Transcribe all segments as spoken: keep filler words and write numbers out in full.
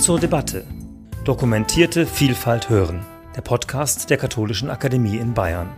zur Debatte. Dokumentierte Vielfalt hören. Der Podcast der Katholischen Akademie in Bayern.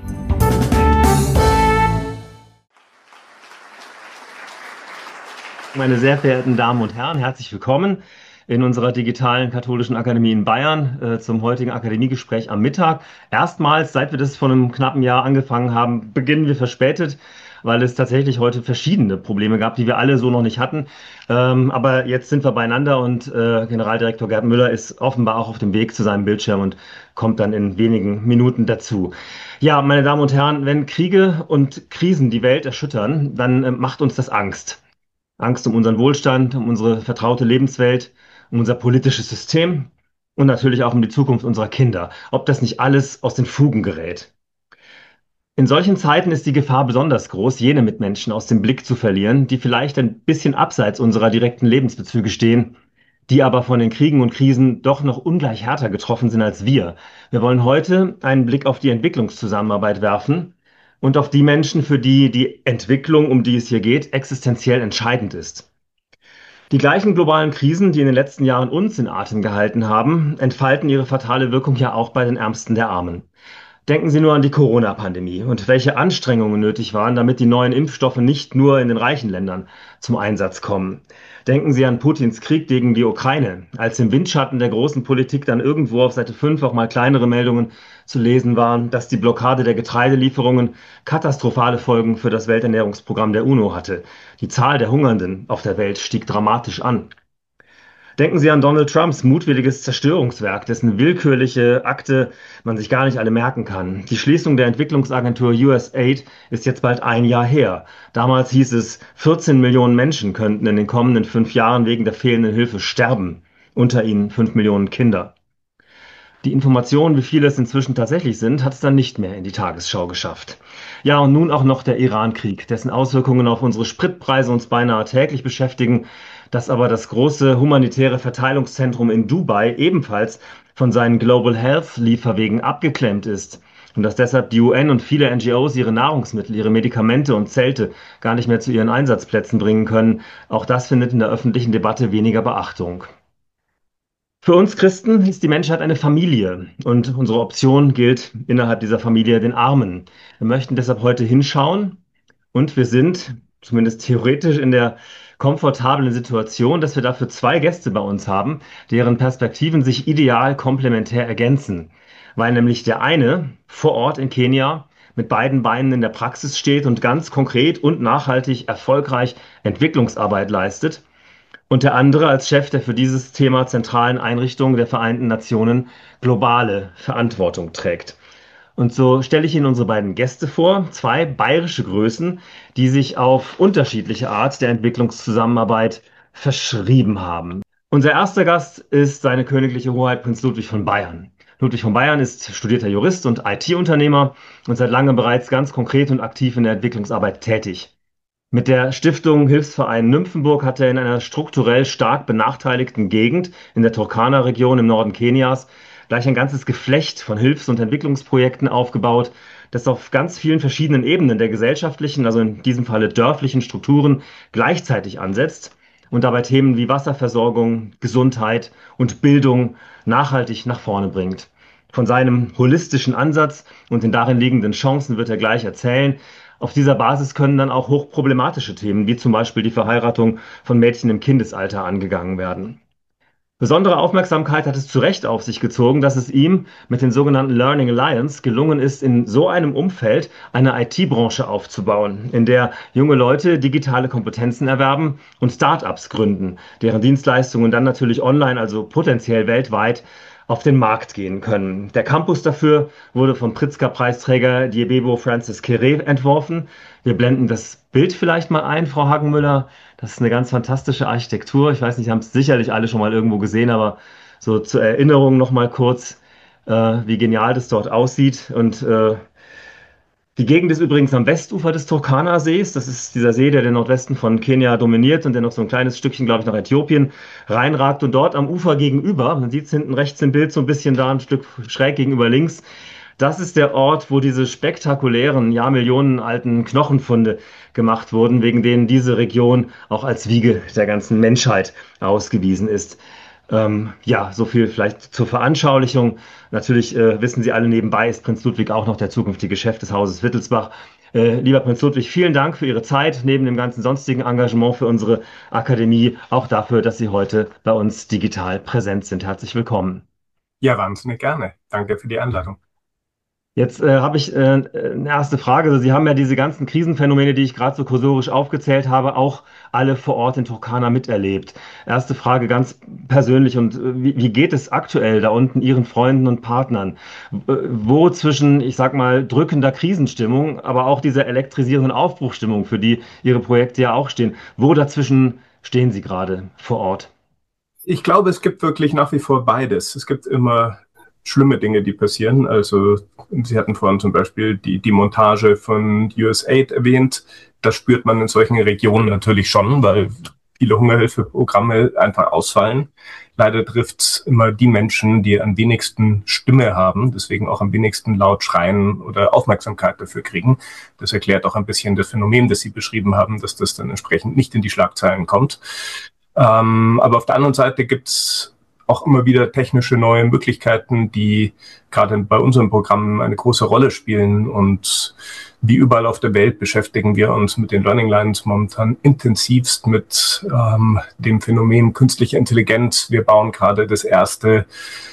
Meine sehr verehrten Damen und Herren, herzlich willkommen in unserer digitalen Katholischen Akademie in Bayern äh, zum heutigen Akademiegespräch am Mittag. Erstmals, seit wir das vor einem knappen Jahr angefangen haben, beginnen wir verspätet, weil es tatsächlich heute verschiedene Probleme gab, die wir alle so noch nicht hatten. Ähm, aber jetzt sind wir beieinander und äh, Generaldirektor Gerd Müller ist offenbar auch auf dem Weg zu seinem Bildschirm und kommt dann in wenigen Minuten dazu. Ja, meine Damen und Herren, wenn Kriege und Krisen die Welt erschüttern, dann äh, macht uns das Angst. Angst um unseren Wohlstand, um unsere vertraute Lebenswelt, um unser politisches System und natürlich auch um die Zukunft unserer Kinder. Ob das nicht alles aus den Fugen gerät. In solchen Zeiten ist die Gefahr besonders groß, jene Mitmenschen aus dem Blick zu verlieren, die vielleicht ein bisschen abseits unserer direkten Lebensbezüge stehen, die aber von den Kriegen und Krisen doch noch ungleich härter getroffen sind als wir. Wir wollen heute einen Blick auf die Entwicklungszusammenarbeit werfen und auf die Menschen, für die die Entwicklung, um die es hier geht, existenziell entscheidend ist. Die gleichen globalen Krisen, die in den letzten Jahren uns in Atem gehalten haben, entfalten ihre fatale Wirkung ja auch bei den Ärmsten der Armen. Denken Sie nur an die Corona-Pandemie und welche Anstrengungen nötig waren, damit die neuen Impfstoffe nicht nur in den reichen Ländern zum Einsatz kommen. Denken Sie an Putins Krieg gegen die Ukraine, als im Windschatten der großen Politik dann irgendwo auf Seite fünf auch mal kleinere Meldungen zu lesen waren, dass die Blockade der Getreidelieferungen katastrophale Folgen für das Welternährungsprogramm der UNO hatte. Die Zahl der Hungernden auf der Welt stieg dramatisch an. Denken Sie an Donald Trumps mutwilliges Zerstörungswerk, dessen willkürliche Akte man sich gar nicht alle merken kann. Die Schließung der Entwicklungsagentur U S A I D ist jetzt bald ein Jahr her. Damals hieß es, vierzehn Millionen Menschen könnten in den kommenden fünf Jahren wegen der fehlenden Hilfe sterben. Unter ihnen fünf Millionen Kinder. Die Information, wie viele es inzwischen tatsächlich sind, hat es dann nicht mehr in die Tagesschau geschafft. Ja, und nun auch noch der Iran-Krieg, dessen Auswirkungen auf unsere Spritpreise uns beinahe täglich beschäftigen, dass aber das große humanitäre Verteilungszentrum in Dubai ebenfalls von seinen Global Health Lieferwegen abgeklemmt ist und dass deshalb die U N und viele N G Os ihre Nahrungsmittel, ihre Medikamente und Zelte gar nicht mehr zu ihren Einsatzplätzen bringen können. Auch das findet in der öffentlichen Debatte weniger Beachtung. Für uns Christen ist die Menschheit eine Familie und unsere Option gilt innerhalb dieser Familie den Armen. Wir möchten deshalb heute hinschauen und wir sind zumindest theoretisch in der komfortablen Situation, dass wir dafür zwei Gäste bei uns haben, deren Perspektiven sich ideal komplementär ergänzen, weil nämlich der eine vor Ort in Kenia mit beiden Beinen in der Praxis steht und ganz konkret und nachhaltig erfolgreich Entwicklungsarbeit leistet und der andere als Chef der für dieses Thema zentralen Einrichtung der Vereinten Nationen globale Verantwortung trägt. Und so stelle ich Ihnen unsere beiden Gäste vor, zwei bayerische Größen, die sich auf unterschiedliche Art der Entwicklungszusammenarbeit verschrieben haben. Unser erster Gast ist seine königliche Hoheit Prinz Ludwig von Bayern. Ludwig von Bayern ist studierter Jurist und I T-Unternehmer und seit langem bereits ganz konkret und aktiv in der Entwicklungsarbeit tätig. Mit der Stiftung Hilfsverein Nymphenburg hat er in einer strukturell stark benachteiligten Gegend in der Turkana-Region im Norden Kenias gleich ein ganzes Geflecht von Hilfs- und Entwicklungsprojekten aufgebaut, das auf ganz vielen verschiedenen Ebenen der gesellschaftlichen, also in diesem Falle dörflichen Strukturen gleichzeitig ansetzt und dabei Themen wie Wasserversorgung, Gesundheit und Bildung nachhaltig nach vorne bringt. Von seinem holistischen Ansatz und den darin liegenden Chancen wird er gleich erzählen. Auf dieser Basis können dann auch hochproblematische Themen, wie zum Beispiel die Verheiratung von Mädchen im Kindesalter, angegangen werden. Besondere Aufmerksamkeit hat es zu Recht auf sich gezogen, dass es ihm mit den sogenannten Learning Alliance gelungen ist, in so einem Umfeld eine I T-Branche aufzubauen, in der junge Leute digitale Kompetenzen erwerben und Start-ups gründen, deren Dienstleistungen dann natürlich online, also potenziell weltweit, auf den Markt gehen können. Der Campus dafür wurde vom Pritzker-Preisträger Diebebo Francis Kere entworfen. Wir blenden das Bild vielleicht mal ein, Frau Hagenmüller. Das ist eine ganz fantastische Architektur. Ich weiß nicht, haben es sicherlich alle schon mal irgendwo gesehen, aber so zur Erinnerung noch mal kurz, äh, wie genial das dort aussieht. Und äh, die Gegend ist übrigens am Westufer des Turkana-Sees. Das ist dieser See, der den Nordwesten von Kenia dominiert und der noch so ein kleines Stückchen, glaube ich, nach Äthiopien reinragt. Und dort am Ufer gegenüber, man sieht es hinten rechts im Bild so ein bisschen da, ein Stück schräg gegenüber links, das ist der Ort, wo diese spektakulären, jahrmillionenalten Knochenfunde gemacht wurden, wegen denen diese Region auch als Wiege der ganzen Menschheit ausgewiesen ist. Ähm, ja, so viel vielleicht zur Veranschaulichung. Natürlich äh, wissen Sie alle, nebenbei ist Prinz Ludwig auch noch der zukünftige Chef des Hauses Wittelsbach. Äh, lieber Prinz Ludwig, vielen Dank für Ihre Zeit, neben dem ganzen sonstigen Engagement für unsere Akademie, auch dafür, dass Sie heute bei uns digital präsent sind. Herzlich willkommen. Ja, wahnsinnig gerne. Danke für die Einladung. Jetzt äh, habe ich äh, eine erste Frage. Also Sie haben ja diese ganzen Krisenphänomene, die ich gerade so kursorisch aufgezählt habe, auch alle vor Ort in Turkana miterlebt. Erste Frage ganz persönlich und äh, wie, wie geht es aktuell da unten Ihren Freunden und Partnern? Äh, wo zwischen, ich sag mal, drückender Krisenstimmung, aber auch dieser elektrisierenden Aufbruchstimmung, für die Ihre Projekte ja auch stehen, wo dazwischen stehen Sie gerade vor Ort? Ich glaube, es gibt wirklich nach wie vor beides. Es gibt immer schlimme Dinge, die passieren. Also Sie hatten vorhin zum Beispiel die, die Montage von U S A I D erwähnt. Das spürt man in solchen Regionen natürlich schon, weil viele Hungerhilfeprogramme einfach ausfallen. Leider trifft es immer die Menschen, die am wenigsten Stimme haben, deswegen auch am wenigsten laut schreien oder Aufmerksamkeit dafür kriegen. Das erklärt auch ein bisschen das Phänomen, das Sie beschrieben haben, dass das dann entsprechend nicht in die Schlagzeilen kommt. Ähm, aber auf der anderen Seite gibt's auch immer wieder technische neue Möglichkeiten, die gerade bei unserem Programm eine große Rolle spielen. Und wie überall auf der Welt beschäftigen wir uns mit den Learning Lines momentan intensivst mit ähm, dem Phänomen künstliche Intelligenz. Wir bauen gerade das erste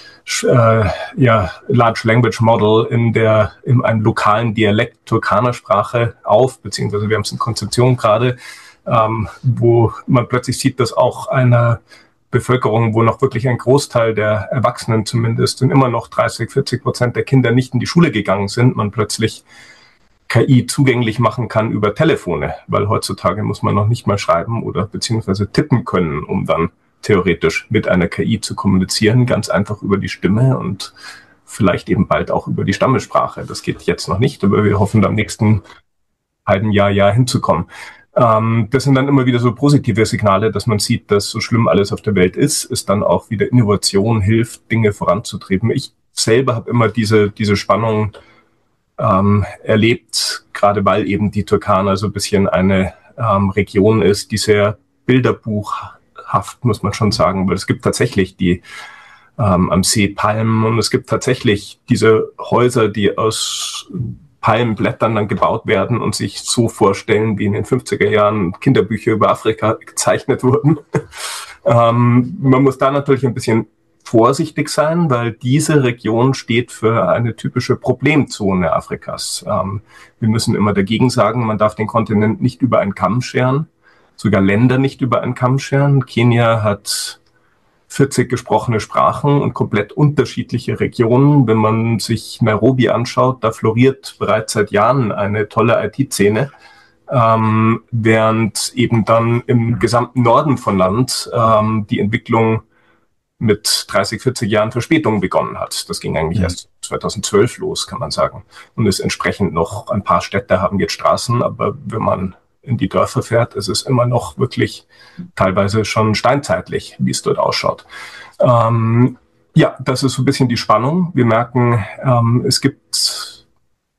äh, ja, Large Language Model in der in einem lokalen Dialekt Turkana-Sprache auf, beziehungsweise wir haben es in Konzeption gerade, ähm, wo man plötzlich sieht, dass auch einer Bevölkerung, wo noch wirklich ein Großteil der Erwachsenen zumindest und immer noch dreißig, vierzig Prozent der Kinder nicht in die Schule gegangen sind, man plötzlich K I zugänglich machen kann über Telefone, weil heutzutage muss man noch nicht mal schreiben oder beziehungsweise tippen können, um dann theoretisch mit einer K I zu kommunizieren, ganz einfach über die Stimme und vielleicht eben bald auch über die Stammessprache. Das geht jetzt noch nicht, aber wir hoffen, am nächsten halben Jahr, Jahr hinzukommen. Das sind dann immer wieder so positive Signale, dass man sieht, dass so schlimm alles auf der Welt ist, es dann auch wieder Innovation hilft, Dinge voranzutreiben. Ich selber habe immer diese, diese Spannung ähm, erlebt, gerade weil eben die Turkana so ein bisschen eine ähm, Region ist, die sehr bilderbuchhaft, muss man schon sagen, weil es gibt tatsächlich die ähm, am See Palmen und es gibt tatsächlich diese Häuser, die aus Palmenblättern dann gebaut werden und sich so vorstellen, wie in den fünfziger Jahren Kinderbücher über Afrika gezeichnet wurden. ähm, man muss da natürlich ein bisschen vorsichtig sein, weil diese Region steht für eine typische Problemzone Afrikas. Ähm, wir müssen immer dagegen sagen, man darf den Kontinent nicht über einen Kamm scheren, sogar Länder nicht über einen Kamm scheren. Kenia hat vierzig gesprochene Sprachen und komplett unterschiedliche Regionen. Wenn man sich Nairobi anschaut, da floriert bereits seit Jahren eine tolle I T-Szene, ähm, während eben dann im gesamten Norden von Land ähm, die Entwicklung mit dreißig, vierzig Jahren Verspätung begonnen hat. Das ging eigentlich ja. erst zweitausendzwölf los, kann man sagen. Und es entsprechend noch ein paar Städte haben jetzt Straßen, aber wenn man in die Dörfer fährt, ist es immer noch wirklich teilweise schon steinzeitlich, wie es dort ausschaut. Ähm, ja, das ist so ein bisschen die Spannung. Wir merken, ähm, es gibt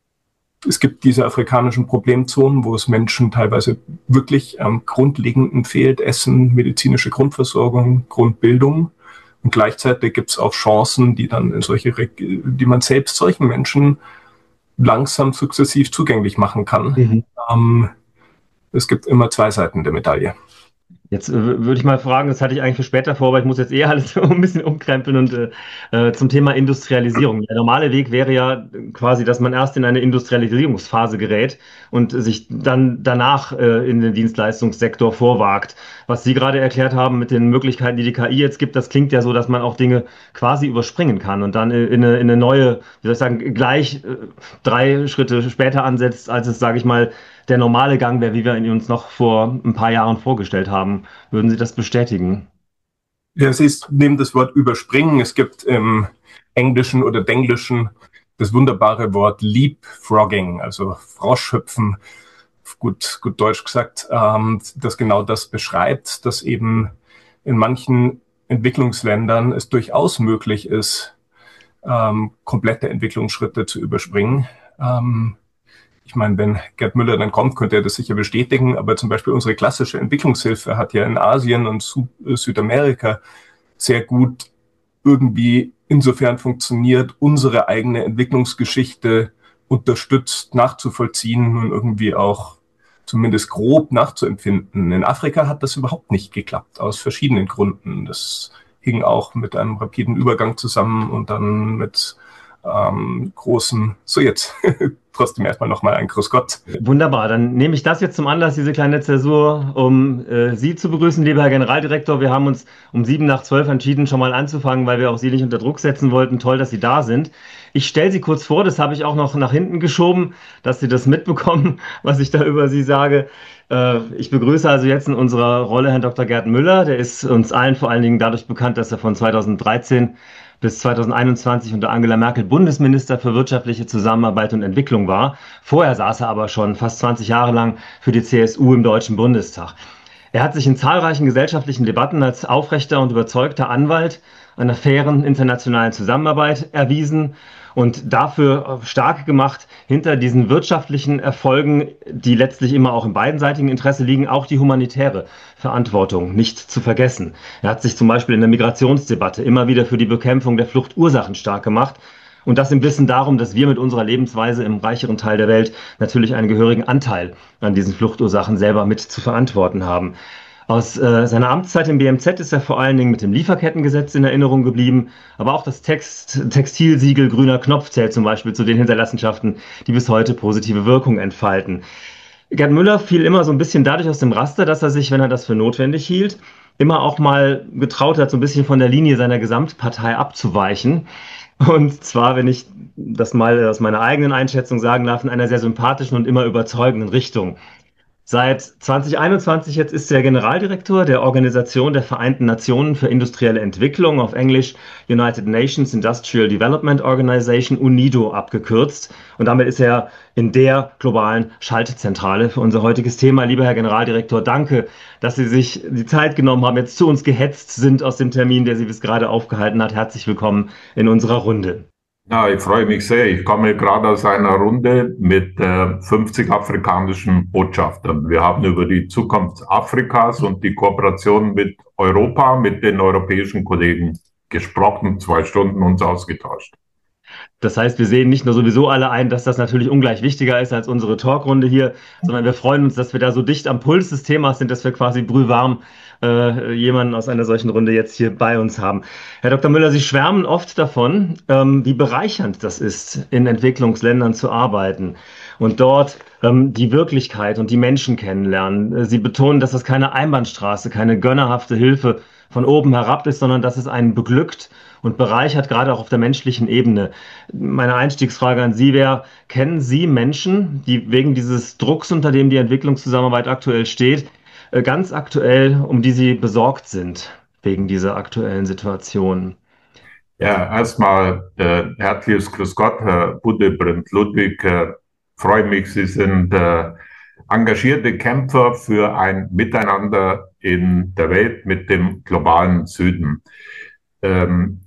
es gibt diese afrikanischen Problemzonen, wo es Menschen teilweise wirklich am Grundlegenden fehlt, Essen, medizinische Grundversorgung, Grundbildung. Und gleichzeitig gibt es auch Chancen, die dann in solche, die man selbst solchen Menschen langsam sukzessiv zugänglich machen kann. Mhm. Ähm, Es gibt immer zwei Seiten der Medaille. Jetzt äh, würde ich mal fragen, das hatte ich eigentlich für später vor, aber ich muss jetzt eh alles ein bisschen umkrempeln und äh, zum Thema Industrialisierung. Der normale Weg wäre ja quasi, dass man erst in eine Industrialisierungsphase gerät und sich dann danach äh, in den Dienstleistungssektor vorwagt. Was Sie gerade erklärt haben mit den Möglichkeiten, die die K I jetzt gibt, das klingt ja so, dass man auch Dinge quasi überspringen kann und dann in eine, in eine neue, wie soll ich sagen, gleich äh, drei Schritte später ansetzt, als es, sage ich mal, der normale Gang wäre, wie wir ihn uns noch vor ein paar Jahren vorgestellt haben. Würden Sie das bestätigen? Ja, Sie nehmen das Wort überspringen. Es gibt im Englischen oder Denglischen das wunderbare Wort Leapfrogging, also Froschhüpfen, gut, gut Deutsch gesagt, ähm, das genau das beschreibt, dass eben in manchen Entwicklungsländern es durchaus möglich ist, ähm, komplette Entwicklungsschritte zu überspringen. Ähm, Ich meine, wenn Gerd Müller dann kommt, könnte er das sicher bestätigen. Aber zum Beispiel unsere klassische Entwicklungshilfe hat ja in Asien und Süd- Südamerika sehr gut irgendwie insofern funktioniert, unsere eigene Entwicklungsgeschichte unterstützt, nachzuvollziehen und irgendwie auch zumindest grob nachzuempfinden. In Afrika hat das überhaupt nicht geklappt, aus verschiedenen Gründen. Das hing auch mit einem rapiden Übergang zusammen und dann mit ähm, großen, so jetzt trotzdem erstmal nochmal ein Grüß Gott. Wunderbar, dann nehme ich das jetzt zum Anlass, diese kleine Zäsur, um äh, Sie zu begrüßen, lieber Herr Generaldirektor. Wir haben uns um sieben nach zwölf entschieden, schon mal anzufangen, weil wir auch Sie nicht unter Druck setzen wollten. Toll, dass Sie da sind. Ich stelle Sie kurz vor, das habe ich auch noch nach hinten geschoben, dass Sie das mitbekommen, was ich da über Sie sage. Äh, ich begrüße also jetzt in unserer Rolle Herrn Doktor Gerd Müller. Der ist uns allen vor allen Dingen dadurch bekannt, dass er von zweitausenddreizehn bis zweitausendeinundzwanzig unter Angela Merkel Bundesminister für wirtschaftliche Zusammenarbeit und Entwicklung war. Vorher saß er aber schon fast zwanzig Jahre lang für die C S U im Deutschen Bundestag. Er hat sich in zahlreichen gesellschaftlichen Debatten als aufrechter und überzeugter Anwalt einer fairen internationalen Zusammenarbeit erwiesen und dafür stark gemacht, hinter diesen wirtschaftlichen Erfolgen, die letztlich immer auch im beidseitigen Interesse liegen, auch die humanitäre Verantwortung nicht zu vergessen. Er hat sich zum Beispiel in der Migrationsdebatte immer wieder für die Bekämpfung der Fluchtursachen stark gemacht. Und das im Wissen darum, dass wir mit unserer Lebensweise im reicheren Teil der Welt natürlich einen gehörigen Anteil an diesen Fluchtursachen selber mit zu verantworten haben. Aus äh, seiner Amtszeit im B M Z ist er vor allen Dingen mit dem Lieferkettengesetz in Erinnerung geblieben, aber auch das Text, Textilsiegel Grüner Knopf zählt zum Beispiel zu den Hinterlassenschaften, die bis heute positive Wirkung entfalten. Gerd Müller fiel immer so ein bisschen dadurch aus dem Raster, dass er sich, wenn er das für notwendig hielt, immer auch mal getraut hat, so ein bisschen von der Linie seiner Gesamtpartei abzuweichen. Und zwar, wenn ich das mal aus meiner eigenen Einschätzung sagen darf, in einer sehr sympathischen und immer überzeugenden Richtung. Seit zweitausendeinundzwanzig jetzt ist er Generaldirektor der Organisation der Vereinten Nationen für industrielle Entwicklung, auf Englisch United Nations Industrial Development Organization, UNIDO abgekürzt. Und damit ist er in der globalen Schaltzentrale für unser heutiges Thema. Lieber Herr Generaldirektor, danke, dass Sie sich die Zeit genommen haben, jetzt zu uns gehetzt sind aus dem Termin, der Sie bis gerade aufgehalten hat. Herzlich willkommen in unserer Runde. Ja, ich freue mich sehr. Ich komme gerade aus einer Runde mit äh, fünfzig afrikanischen Botschaftern. Wir haben über die Zukunft Afrikas und die Kooperation mit Europa, mit den europäischen Kollegen gesprochen, zwei Stunden uns ausgetauscht. Das heißt, wir sehen nicht nur sowieso alle ein, dass das natürlich ungleich wichtiger ist als unsere Talkrunde hier, sondern wir freuen uns, dass wir da so dicht am Puls des Themas sind, dass wir quasi brühwarm äh, jemanden aus einer solchen Runde jetzt hier bei uns haben. Herr Doktor Müller, Sie schwärmen oft davon, ähm, wie bereichernd das ist, in Entwicklungsländern zu arbeiten und dort ähm, die Wirklichkeit und die Menschen kennenlernen. Sie betonen, dass das keine Einbahnstraße, keine gönnerhafte Hilfe von oben herab ist, sondern dass es einen beglückt und bereichert, gerade auch auf der menschlichen Ebene. Meine Einstiegsfrage an Sie wäre, kennen Sie Menschen, die wegen dieses Drucks, unter dem die Entwicklungszusammenarbeit aktuell steht, ganz aktuell, um die Sie besorgt sind, wegen dieser aktuellen Situation? Ja, erstmal äh, herzliches Grüß Gott, Herr Budebrindt Ludwig. Äh, freue mich, Sie sind äh, engagierte Kämpfer für ein Miteinander in der Welt mit dem globalen Süden. Ähm,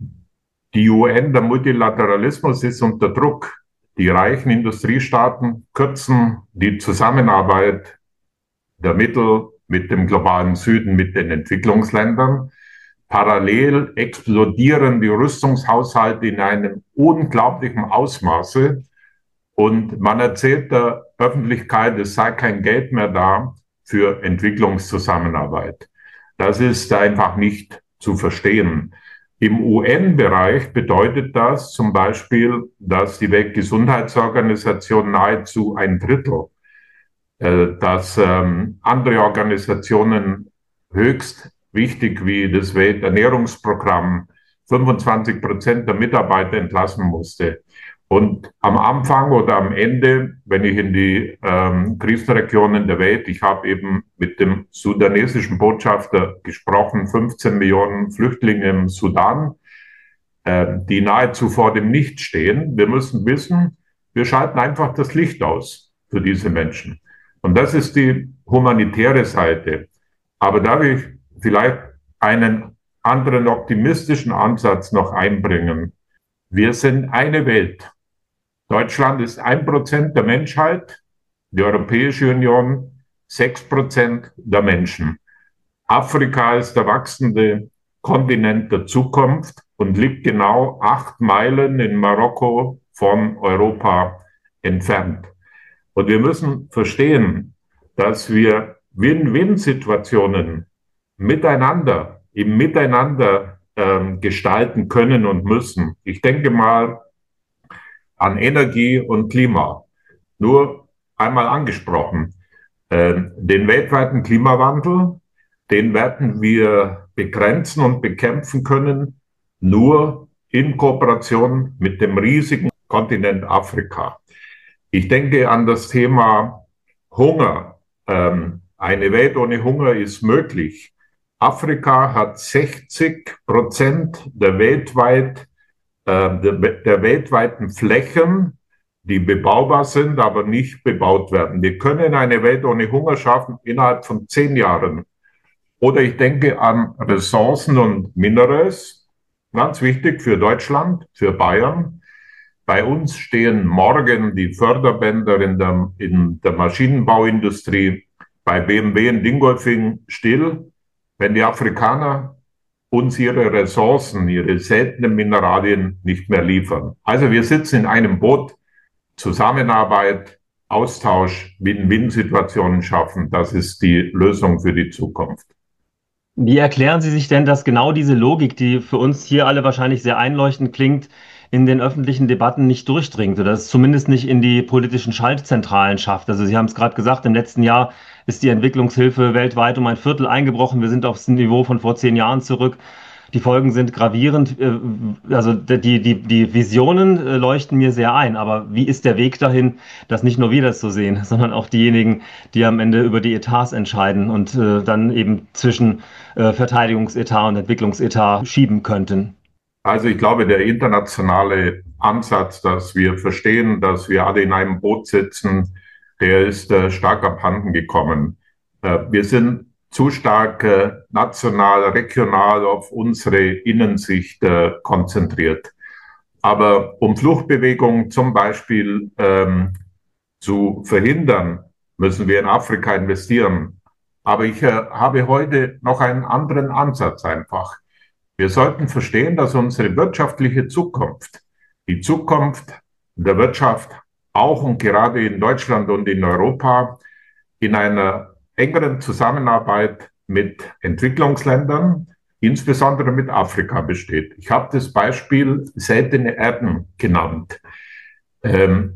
die U N, der Multilateralismus ist unter Druck. Die reichen Industriestaaten kürzen die Zusammenarbeit der Mittel mit dem globalen Süden, mit den Entwicklungsländern. Parallel explodieren die Rüstungshaushalte in einem unglaublichen Ausmaße. Und man erzählt der Öffentlichkeit, es sei kein Geld mehr da für Entwicklungszusammenarbeit. Das ist einfach nicht zu verstehen. Im U N-Bereich bedeutet das zum Beispiel, dass die Weltgesundheitsorganisation nahezu ein Drittel, äh, dass ähm, andere Organisationen höchst wichtig wie das Welternährungsprogramm fünfundzwanzig Prozent der Mitarbeiter entlassen musste. Und am Anfang oder am Ende, wenn ich in die ähm, Krisenregionen der Welt, ich habe eben mit dem sudanesischen Botschafter gesprochen, fünfzehn Millionen Flüchtlinge im Sudan, äh, die nahezu vor dem Nichts stehen. Wir müssen wissen, wir schalten einfach das Licht aus für diese Menschen. Und das ist die humanitäre Seite. Aber darf ich vielleicht einen anderen optimistischen Ansatz noch einbringen? Wir sind eine Welt. Deutschland ist ein Prozent der Menschheit, die Europäische Union sechs Prozent der Menschen. Afrika ist der wachsende Kontinent der Zukunft und liegt genau acht Meilen in Marokko von Europa entfernt. Und wir müssen verstehen, dass wir Win-Win-Situationen miteinander, im Miteinander äh, gestalten können und müssen. Ich denke mal an Energie und Klima. Nur einmal angesprochen. Äh, den weltweiten Klimawandel, den werden wir begrenzen und bekämpfen können, nur in Kooperation mit dem riesigen Kontinent Afrika. Ich denke an das Thema Hunger. Ähm, eine Welt ohne Hunger ist möglich. Afrika hat sechzig Prozent der, weltweit, äh, der, der weltweiten Flächen, die bebaubar sind, aber nicht bebaut werden. Wir können eine Welt ohne Hunger schaffen innerhalb von zehn Jahren. Oder ich denke an Ressourcen und Minerals, ganz wichtig für Deutschland, für Bayern. Bei uns stehen morgen die Förderbänder in der, in der Maschinenbauindustrie, bei B M W in Dingolfing still, wenn die Afrikaner uns ihre Ressourcen, ihre seltenen Mineralien nicht mehr liefern. Also wir sitzen in einem Boot, Zusammenarbeit, Austausch, Win-Win-Situationen schaffen. Das ist die Lösung für die Zukunft. Wie erklären Sie sich denn, dass genau diese Logik, die für uns hier alle wahrscheinlich sehr einleuchtend klingt, in den öffentlichen Debatten nicht durchdringt oder es zumindest nicht in die politischen Schaltzentralen schafft? Also Sie haben es gerade gesagt, im letzten Jahr ist die Entwicklungshilfe weltweit um ein Viertel eingebrochen. Wir sind aufs Niveau von vor zehn Jahren zurück. Die Folgen sind gravierend. Also die, die, die Visionen leuchten mir sehr ein. Aber wie ist der Weg dahin, dass nicht nur wir das so sehen, sondern auch diejenigen, die am Ende über die Etats entscheiden und äh, dann eben zwischen äh, Verteidigungsetat und Entwicklungsetat schieben könnten? Also ich glaube, der internationale Ansatz, dass wir verstehen, dass wir alle in einem Boot sitzen, der ist äh, stark abhanden gekommen. Äh, wir sind zu stark äh, national, regional auf unsere Innensicht äh, konzentriert. Aber um Fluchtbewegungen zum Beispiel ähm, zu verhindern, müssen wir in Afrika investieren. Aber ich äh, habe heute noch einen anderen Ansatz einfach. Wir sollten verstehen, dass unsere wirtschaftliche Zukunft, die Zukunft der Wirtschaft, auch und gerade in Deutschland und in Europa, in einer engeren Zusammenarbeit mit Entwicklungsländern, insbesondere mit Afrika besteht. Ich habe das Beispiel seltene Erden genannt. Ähm,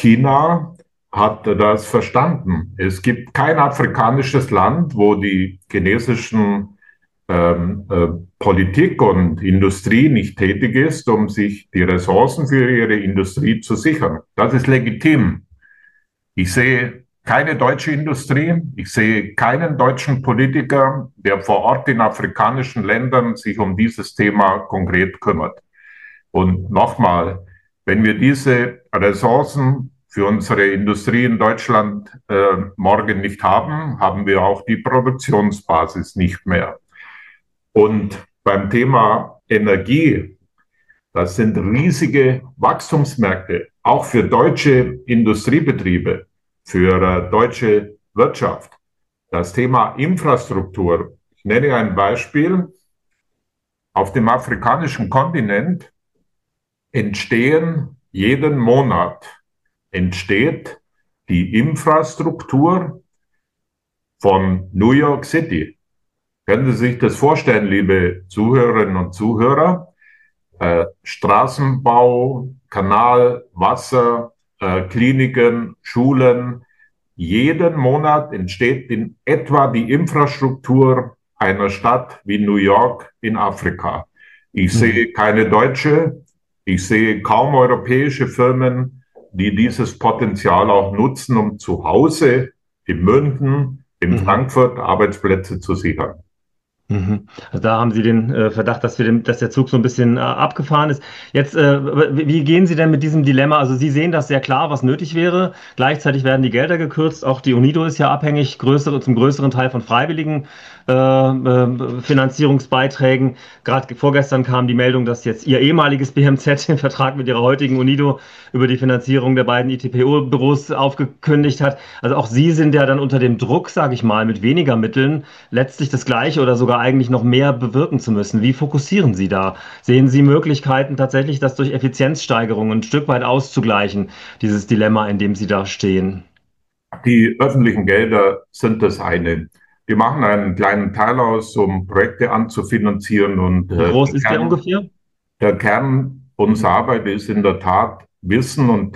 China hat das verstanden. Es gibt kein afrikanisches Land, wo die chinesischen ähm, äh, Politik und Industrie nicht tätig ist, um sich die Ressourcen für ihre Industrie zu sichern. Das ist legitim. Ich sehe keine deutsche Industrie. Ich sehe keinen deutschen Politiker, der vor Ort in afrikanischen Ländern sich um dieses Thema konkret kümmert. Und nochmal, wenn wir diese Ressourcen für unsere Industrie in Deutschland äh, morgen nicht haben, haben wir auch die Produktionsbasis nicht mehr. Und beim Thema Energie, das sind riesige Wachstumsmärkte, auch für deutsche Industriebetriebe, für äh, deutsche Wirtschaft. Das Thema Infrastruktur, ich nenne ein Beispiel. Auf dem afrikanischen Kontinent entstehen jeden Monat entsteht die Infrastruktur von New York City. Können Sie sich das vorstellen, liebe Zuhörerinnen und Zuhörer? Äh, Straßenbau, Kanal, Wasser, äh, Kliniken, Schulen. Jeden Monat entsteht in etwa die Infrastruktur einer Stadt wie New York in Afrika. Ich mhm. sehe keine deutsche, ich sehe kaum europäische Firmen, die dieses Potenzial auch nutzen, um zu Hause in München, in mhm. Frankfurt Arbeitsplätze zu sichern. Mhm. Also da haben Sie den äh, Verdacht, dass, wir den, dass der Zug so ein bisschen äh, abgefahren ist. Jetzt, äh, wie gehen Sie denn mit diesem Dilemma? Also Sie sehen das sehr klar, was nötig wäre. Gleichzeitig werden die Gelder gekürzt. Auch die UNIDO ist ja abhängig größere, zum größeren Teil von freiwilligen äh, äh, äh, Finanzierungsbeiträgen. Gerade vorgestern kam die Meldung, dass jetzt Ihr ehemaliges B M Z den Vertrag mit Ihrer heutigen UNIDO über die Finanzierung der beiden I T P O-Büros aufgekündigt hat. Also auch Sie sind ja dann unter dem Druck, sage ich mal, mit weniger Mitteln letztlich das Gleiche oder sogar eigentlich noch mehr bewirken zu müssen. Wie fokussieren Sie da? Sehen Sie Möglichkeiten tatsächlich, das durch Effizienzsteigerungen ein Stück weit auszugleichen, dieses Dilemma, in dem Sie da stehen? Die öffentlichen Gelder sind das eine. Die machen einen kleinen Teil aus, um Projekte anzufinanzieren. Und Wie groß der ist der Kern, ungefähr? der Kern unserer Arbeit ist in der Tat, Wissen und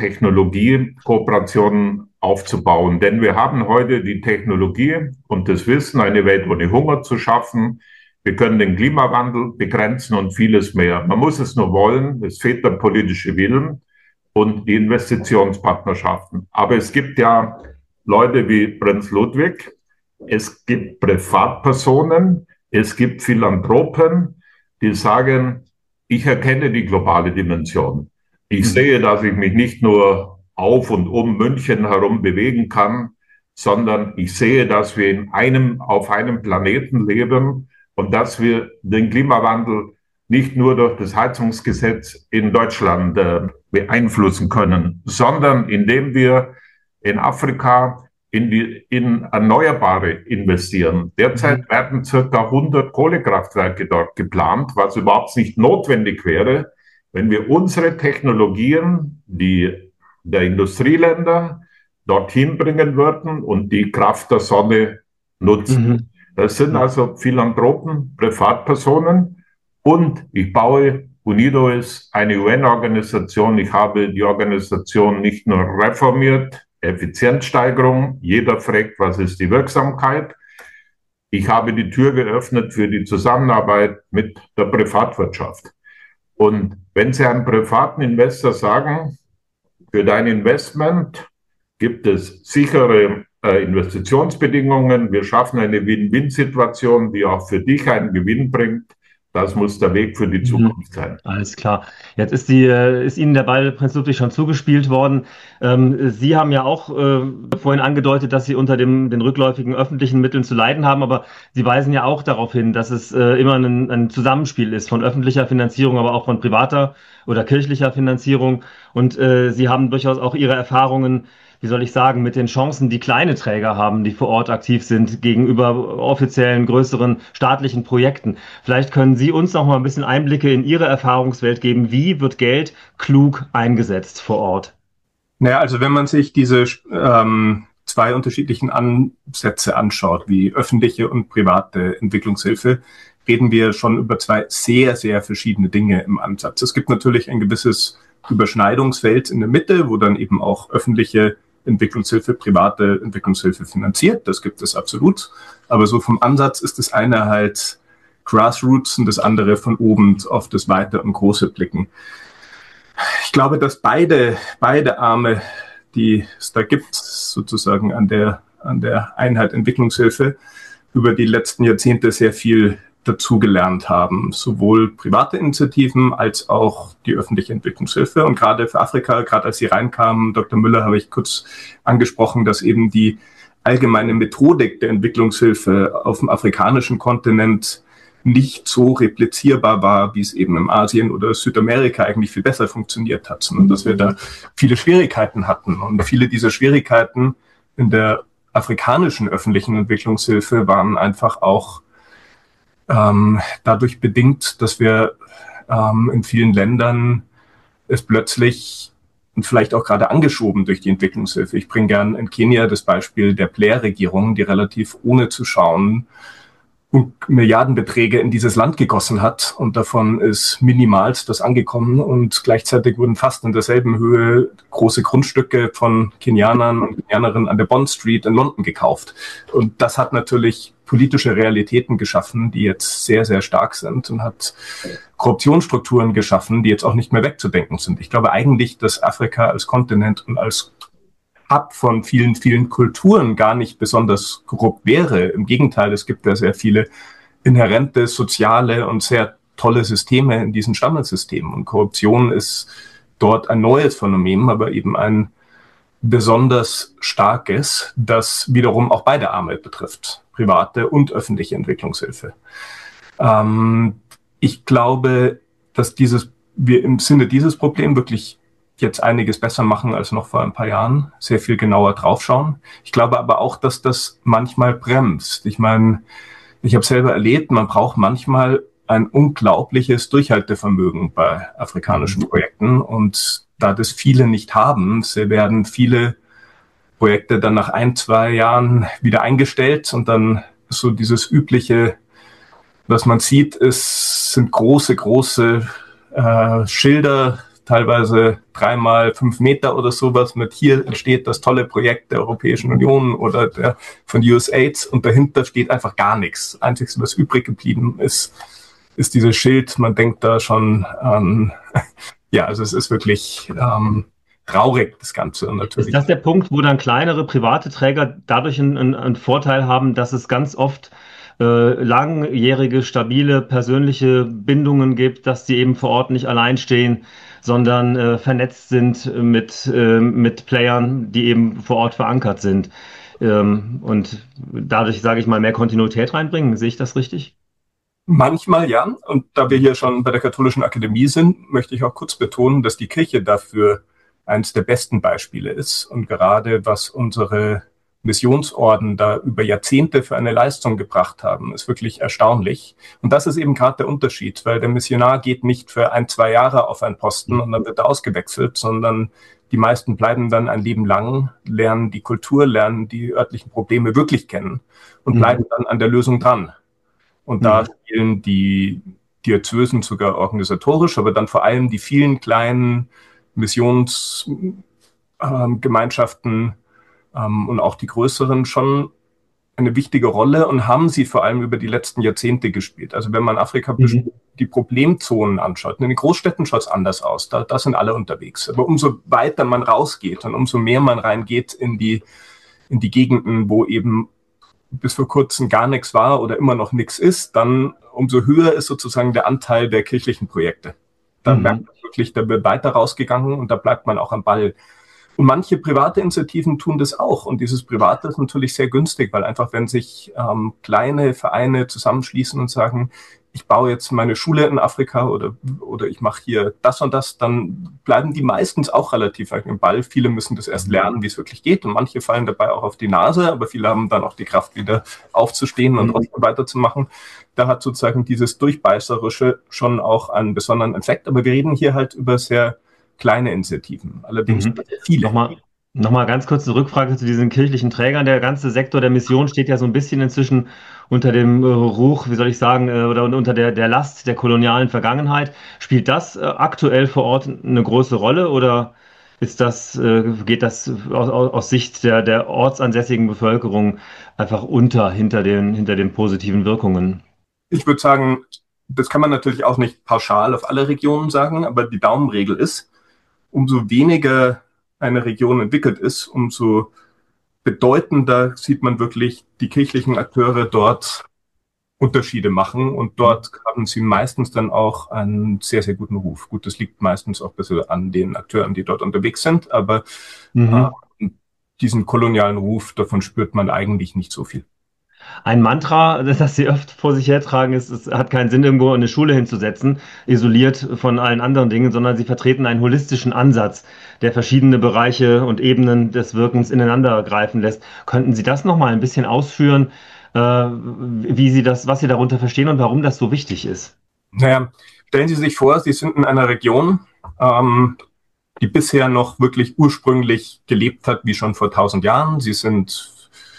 Technologiekooperationen aufzubauen. Denn wir haben heute die Technologie und das Wissen, eine Welt ohne Hunger zu schaffen. Wir können den Klimawandel begrenzen und vieles mehr. Man muss es nur wollen. Es fehlt der politische Willen und die Investitionspartnerschaften. Aber es gibt ja Leute wie Prinz Ludwig, es gibt Privatpersonen, es gibt Philanthropen, die sagen, ich erkenne die globale Dimension. Ich mhm. sehe, dass ich mich nicht nur auf und um München herum bewegen kann, sondern ich sehe, dass wir in einem, auf einem Planeten leben und dass wir den Klimawandel nicht nur durch das Heizungsgesetz in Deutschland äh, beeinflussen können, sondern indem wir in Afrika in, die, in Erneuerbare investieren. Derzeit mhm. werden circa hundert Kohlekraftwerke dort geplant, was überhaupt nicht notwendig wäre, wenn wir unsere Technologien, die der Industrieländer, dorthin bringen würden und die Kraft der Sonne nutzen. Mhm. Das sind also Philanthropen, Privatpersonen und ich baue, UNIDO ist eine U N-Organisation, ich habe die Organisation nicht nur reformiert, Effizienzsteigerung, jeder fragt, was ist die Wirksamkeit. Ich habe die Tür geöffnet für die Zusammenarbeit mit der Privatwirtschaft. Und wenn Sie einem privaten Investor sagen, für dein Investment gibt es sichere äh, Investitionsbedingungen, wir schaffen eine Win-Win-Situation, die auch für dich einen Gewinn bringt, das muss der Weg für die Zukunft sein. Alles klar. Jetzt ist, die, ist Ihnen der Ball, Prinz Ludwig, schon zugespielt worden. Ähm, Sie haben ja auch äh, vorhin angedeutet, dass Sie unter dem, den rückläufigen öffentlichen Mitteln zu leiden haben, aber Sie weisen ja auch darauf hin, dass es äh, immer ein, ein Zusammenspiel ist von öffentlicher Finanzierung, aber auch von privater oder kirchlicher Finanzierung. Und äh, Sie haben durchaus auch Ihre Erfahrungen, wie soll ich sagen, mit den Chancen, die kleine Träger haben, die vor Ort aktiv sind, gegenüber offiziellen, größeren staatlichen Projekten. Vielleicht können Sie uns noch mal ein bisschen Einblicke in Ihre Erfahrungswelt geben. Wie wird Geld klug eingesetzt vor Ort? Naja, also wenn man sich diese ähm, zwei unterschiedlichen Ansätze anschaut, wie öffentliche und private Entwicklungshilfe, reden wir schon über zwei sehr, sehr verschiedene Dinge im Ansatz. Es gibt natürlich ein gewisses Überschneidungsfeld in der Mitte, wo dann eben auch öffentliche Entwicklungshilfe, private Entwicklungshilfe finanziert. Das gibt es absolut. Aber so vom Ansatz ist das eine halt Grassroots und das andere von oben auf das Weite und Große blicken. Ich glaube, dass beide, beide Arme, die es da gibt, sozusagen an der, an der Einheit Entwicklungshilfe, über die letzten Jahrzehnte sehr viel dazugelernt haben, sowohl private Initiativen als auch die öffentliche Entwicklungshilfe. Und gerade für Afrika, gerade als Sie reinkamen, Doktor Müller, habe ich kurz angesprochen, dass eben die allgemeine Methodik der Entwicklungshilfe auf dem afrikanischen Kontinent nicht so replizierbar war, wie es eben im Asien oder Südamerika eigentlich viel besser funktioniert hat, sondern dass wir da viele Schwierigkeiten hatten. Und viele dieser Schwierigkeiten in der afrikanischen öffentlichen Entwicklungshilfe waren einfach auch Ähm, dadurch bedingt, dass wir ähm, in vielen Ländern es plötzlich und vielleicht auch gerade angeschoben durch die Entwicklungshilfe. Ich bringe gern in Kenia das Beispiel der Blair-Regierung, die relativ ohne zu schauen Milliardenbeträge in dieses Land gegossen hat und davon ist minimalst das angekommen und gleichzeitig wurden fast in derselben Höhe große Grundstücke von Kenianern und Kenianerinnen an der Bond Street in London gekauft. Und das hat natürlich politische Realitäten geschaffen, die jetzt sehr, sehr stark sind und hat Korruptionsstrukturen geschaffen, die jetzt auch nicht mehr wegzudenken sind. Ich glaube eigentlich, dass Afrika als Kontinent und als Hub von vielen, vielen Kulturen gar nicht besonders korrupt wäre. Im Gegenteil, es gibt ja sehr viele inhärente, soziale und sehr tolle Systeme in diesen Standardsystemen. Und Korruption ist dort ein neues Phänomen, aber eben ein besonders stark ist, das wiederum auch beide Arme betrifft, private und öffentliche Entwicklungshilfe. Ähm, ich glaube, dass dieses, wir im Sinne dieses Problems wirklich jetzt einiges besser machen als noch vor ein paar Jahren, sehr viel genauer draufschauen. Ich glaube aber auch, dass das manchmal bremst. Ich meine, ich habe selber erlebt, man braucht manchmal ein unglaubliches Durchhaltevermögen bei afrikanischen Projekten. Und da das viele nicht haben, sie werden viele Projekte dann nach ein, zwei Jahren wieder eingestellt und dann so dieses übliche, was man sieht, ist, sind große, große äh, Schilder, teilweise dreimal fünf Meter oder sowas mit hier entsteht das tolle Projekt der Europäischen Union oder der von U S A I D und dahinter steht einfach gar nichts. Einziges, was übrig geblieben ist, ist dieses Schild. Man denkt da schon an, ja, also es ist wirklich ähm, traurig, das Ganze natürlich. Ist das der Punkt, wo dann kleinere private Träger dadurch einen, einen Vorteil haben, dass es ganz oft äh, langjährige, stabile, persönliche Bindungen gibt, dass die eben vor Ort nicht allein stehen, sondern äh, vernetzt sind mit, äh, mit Playern, die eben vor Ort verankert sind. Ähm, und dadurch, sage ich mal, mehr Kontinuität reinbringen. Sehe ich das richtig? Manchmal ja. Und da wir hier schon bei der Katholischen Akademie sind, möchte ich auch kurz betonen, dass die Kirche dafür eines der besten Beispiele ist. Und gerade was unsere Missionsorden da über Jahrzehnte für eine Leistung gebracht haben, ist wirklich erstaunlich. Und das ist eben gerade der Unterschied, weil der Missionar geht nicht für ein, zwei Jahre auf einen Posten und dann wird er ausgewechselt, sondern die meisten bleiben dann ein Leben lang, lernen die Kultur, lernen die örtlichen Probleme wirklich kennen und bleiben mhm. dann an der Lösung dran. Und da mhm. spielen die Diözesen sogar organisatorisch, aber dann vor allem die vielen kleinen Missionsgemeinschaften ähm, und auch die größeren schon eine wichtige Rolle und haben sie vor allem über die letzten Jahrzehnte gespielt. Also wenn man Afrika mhm. die Problemzonen anschaut, in den Großstädten schaut es anders aus, da, da sind alle unterwegs. Aber umso weiter man rausgeht und umso mehr man reingeht in die, in die Gegenden, wo eben bis vor kurzem gar nichts war oder immer noch nichts ist, dann umso höher ist sozusagen der Anteil der kirchlichen Projekte. Da mhm. merkt man wirklich, da wird weiter rausgegangen und da bleibt man auch am Ball. Und manche private Initiativen tun das auch. Und dieses Private ist natürlich sehr günstig, weil einfach, wenn sich ähm, kleine Vereine zusammenschließen und sagen, ich baue jetzt meine Schule in Afrika oder, oder ich mache hier das und das, dann bleiben die meistens auch relativ am Ball. Viele müssen das erst lernen, wie es wirklich geht. Und manche fallen dabei auch auf die Nase, aber viele haben dann auch die Kraft, wieder aufzustehen und trotzdem weiterzumachen. Da hat sozusagen dieses Durchbeißerische schon auch einen besonderen Effekt. Aber wir reden hier halt über sehr kleine Initiativen, allerdings mhm. viele. Nochmal, nochmal ganz kurz eine Rückfrage zu diesen kirchlichen Trägern. Der ganze Sektor der Mission steht ja so ein bisschen inzwischen unter dem äh, Ruch, wie soll ich sagen, äh, oder unter der, der Last der kolonialen Vergangenheit. Spielt das äh, aktuell vor Ort eine große Rolle oder ist das, äh, geht das aus, aus Sicht der, der ortsansässigen Bevölkerung einfach unter hinter den, hinter den positiven Wirkungen? Ich würde sagen, das kann man natürlich auch nicht pauschal auf alle Regionen sagen, aber die Daumenregel ist, umso weniger eine Region entwickelt ist, umso bedeutender sieht man wirklich die kirchlichen Akteure dort Unterschiede machen und dort haben sie meistens dann auch einen sehr, sehr guten Ruf. Gut, das liegt meistens auch ein bisschen an den Akteuren, die dort unterwegs sind, aber mhm. äh, diesen kolonialen Ruf, davon spürt man eigentlich nicht so viel. Ein Mantra, das Sie oft vor sich hertragen, ist, es hat keinen Sinn, irgendwo eine Schule hinzusetzen, isoliert von allen anderen Dingen, sondern Sie vertreten einen holistischen Ansatz, der verschiedene Bereiche und Ebenen des Wirkens ineinander greifen lässt. Könnten Sie das noch mal ein bisschen ausführen, äh, wie Sie das, was Sie darunter verstehen und warum das so wichtig ist? Naja, stellen Sie sich vor, Sie sind in einer Region, ähm, die bisher noch wirklich ursprünglich gelebt hat, wie schon vor tausend Jahren. Sie sind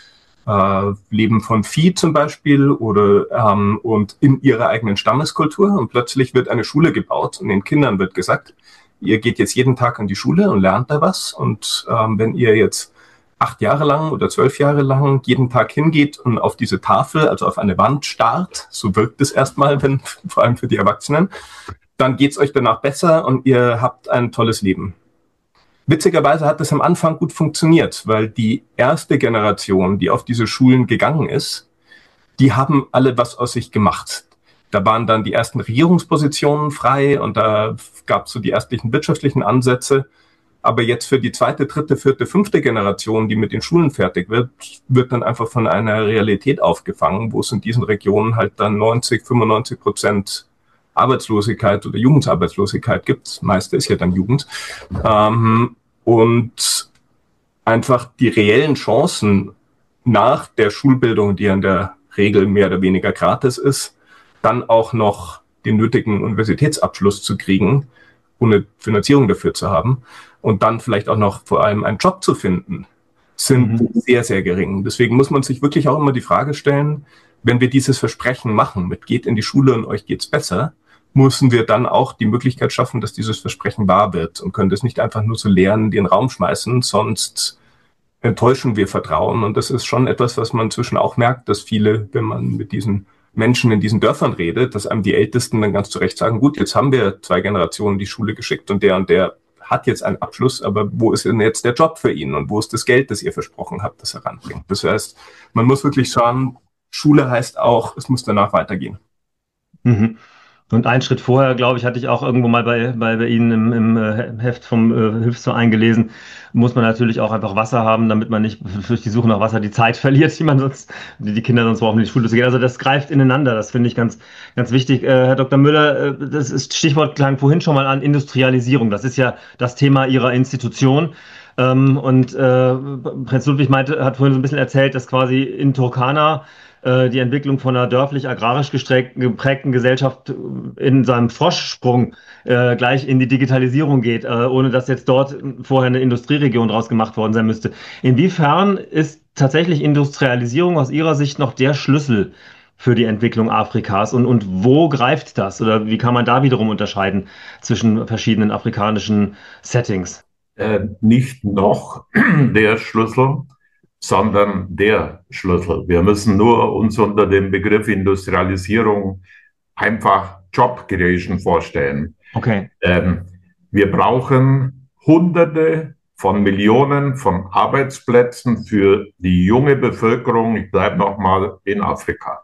Äh, leben von Vieh zum Beispiel oder ähm, und in ihrer eigenen Stammeskultur und plötzlich wird eine Schule gebaut und den Kindern wird gesagt, ihr geht jetzt jeden Tag in die Schule und lernt da was und ähm, wenn ihr jetzt acht Jahre lang oder zwölf Jahre lang jeden Tag hingeht und auf diese Tafel, also auf eine Wand starrt, so wirkt es erstmal, wenn, vor allem für die Erwachsenen, dann geht's euch danach besser und ihr habt ein tolles Leben. Witzigerweise hat das am Anfang gut funktioniert, weil die erste Generation, die auf diese Schulen gegangen ist, die haben alle was aus sich gemacht. Da waren dann die ersten Regierungspositionen frei und da gab es so die erstlichen wirtschaftlichen Ansätze. Aber jetzt für die zweite, dritte, vierte, fünfte Generation, die mit den Schulen fertig wird, wird dann einfach von einer Realität aufgefangen, wo es in diesen Regionen halt dann neunzig, fünfundneunzig Prozent Arbeitslosigkeit oder Jugendarbeitslosigkeit gibt. Das meiste ist ja dann Jugend. Ähm, und einfach die reellen Chancen nach der Schulbildung, die in der Regel mehr oder weniger gratis ist, dann auch noch den nötigen Universitätsabschluss zu kriegen, ohne Finanzierung dafür zu haben und dann vielleicht auch noch vor allem einen Job zu finden, sind mhm. sehr, sehr gering. Deswegen muss man sich wirklich auch immer die Frage stellen, wenn wir dieses Versprechen machen, mit geht in die Schule und euch geht's besser, müssen wir dann auch die Möglichkeit schaffen, dass dieses Versprechen wahr wird und können das nicht einfach nur so leeren in den Raum schmeißen, sonst enttäuschen wir Vertrauen. Und das ist schon etwas, was man inzwischen auch merkt, dass viele, wenn man mit diesen Menschen in diesen Dörfern redet, dass einem die Ältesten dann ganz zu Recht sagen, gut, jetzt haben wir zwei Generationen die Schule geschickt und der und der hat jetzt einen Abschluss, aber wo ist denn jetzt der Job für ihn und wo ist das Geld, das ihr versprochen habt, das er ranbringt? Das heißt, man muss wirklich schauen, Schule heißt auch, es muss danach weitergehen. Mhm. Und einen Schritt vorher, glaube ich, hatte ich auch irgendwo mal bei, bei, bei Ihnen im, im Heft vom äh, Hilfsverein gelesen, muss man natürlich auch einfach Wasser haben, damit man nicht durch die Suche nach Wasser die Zeit verliert, die man sonst, die, die Kinder sonst brauchen, in die Schule zu gehen. Also das greift ineinander, das finde ich ganz, ganz wichtig. Äh, Herr Doktor Müller, äh, das ist Stichwort klang vorhin schon mal an Industrialisierung. Das ist ja das Thema Ihrer Institution. Ähm, und äh, Prinz Ludwig meinte, hat vorhin so ein bisschen erzählt, dass quasi in Turkana die Entwicklung von einer dörflich-agrarisch geprägten Gesellschaft in seinem Froschsprung äh, gleich in die Digitalisierung geht, äh, ohne dass jetzt dort vorher eine Industrieregion draus gemacht worden sein müsste. Inwiefern ist tatsächlich Industrialisierung aus Ihrer Sicht noch der Schlüssel für die Entwicklung Afrikas und, und wo greift das? Oder wie kann man da wiederum unterscheiden zwischen verschiedenen afrikanischen Settings? Äh, nicht noch der Schlüssel, sondern der Schlüssel. Wir müssen nur uns unter dem Begriff Industrialisierung einfach Job Creation vorstellen. Okay. Ähm, wir brauchen Hunderte von Millionen von Arbeitsplätzen für die junge Bevölkerung. Ich bleibe nochmal in Afrika.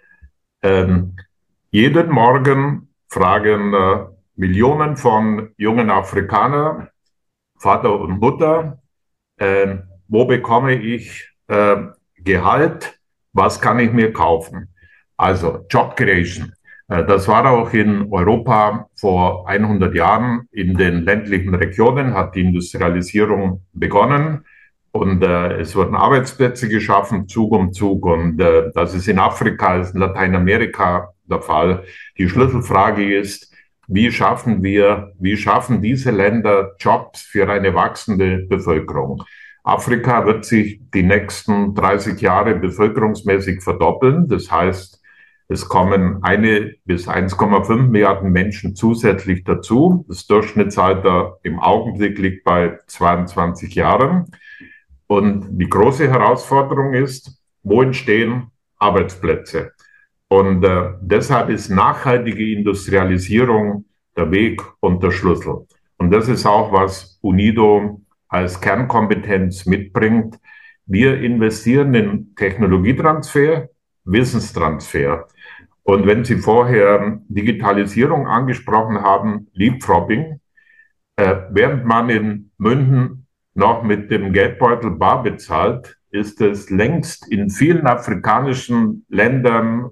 Ähm, jeden Morgen fragen äh, Millionen von jungen Afrikanern, Vater und Mutter, äh, wo bekomme ich äh, Gehalt, was kann ich mir kaufen? Also Job Creation. Äh, das war auch in Europa vor hundert Jahren. In den ländlichen Regionen hat die Industrialisierung begonnen und äh, es wurden Arbeitsplätze geschaffen, Zug um Zug. Und äh, das ist in Afrika, ist in Lateinamerika der Fall. Die Schlüsselfrage ist, wie schaffen wir, wie schaffen diese Länder Jobs für eine wachsende Bevölkerung? Afrika wird sich die nächsten dreißig Jahre bevölkerungsmäßig verdoppeln. Das heißt, es kommen eine bis eins Komma fünf Milliarden Menschen zusätzlich dazu. Das Durchschnittsalter im Augenblick liegt bei zweiundzwanzig Jahren. Und die große Herausforderung ist, wo entstehen Arbeitsplätze? Und äh, deshalb ist nachhaltige Industrialisierung der Weg und der Schlüssel. Und das ist auch, was UNIDO als Kernkompetenz mitbringt. Wir investieren in Technologietransfer, Wissenstransfer. Und wenn Sie vorher Digitalisierung angesprochen haben, Leapfrogging, äh, während man in München noch mit dem Geldbeutel bar bezahlt, ist es längst in vielen afrikanischen Ländern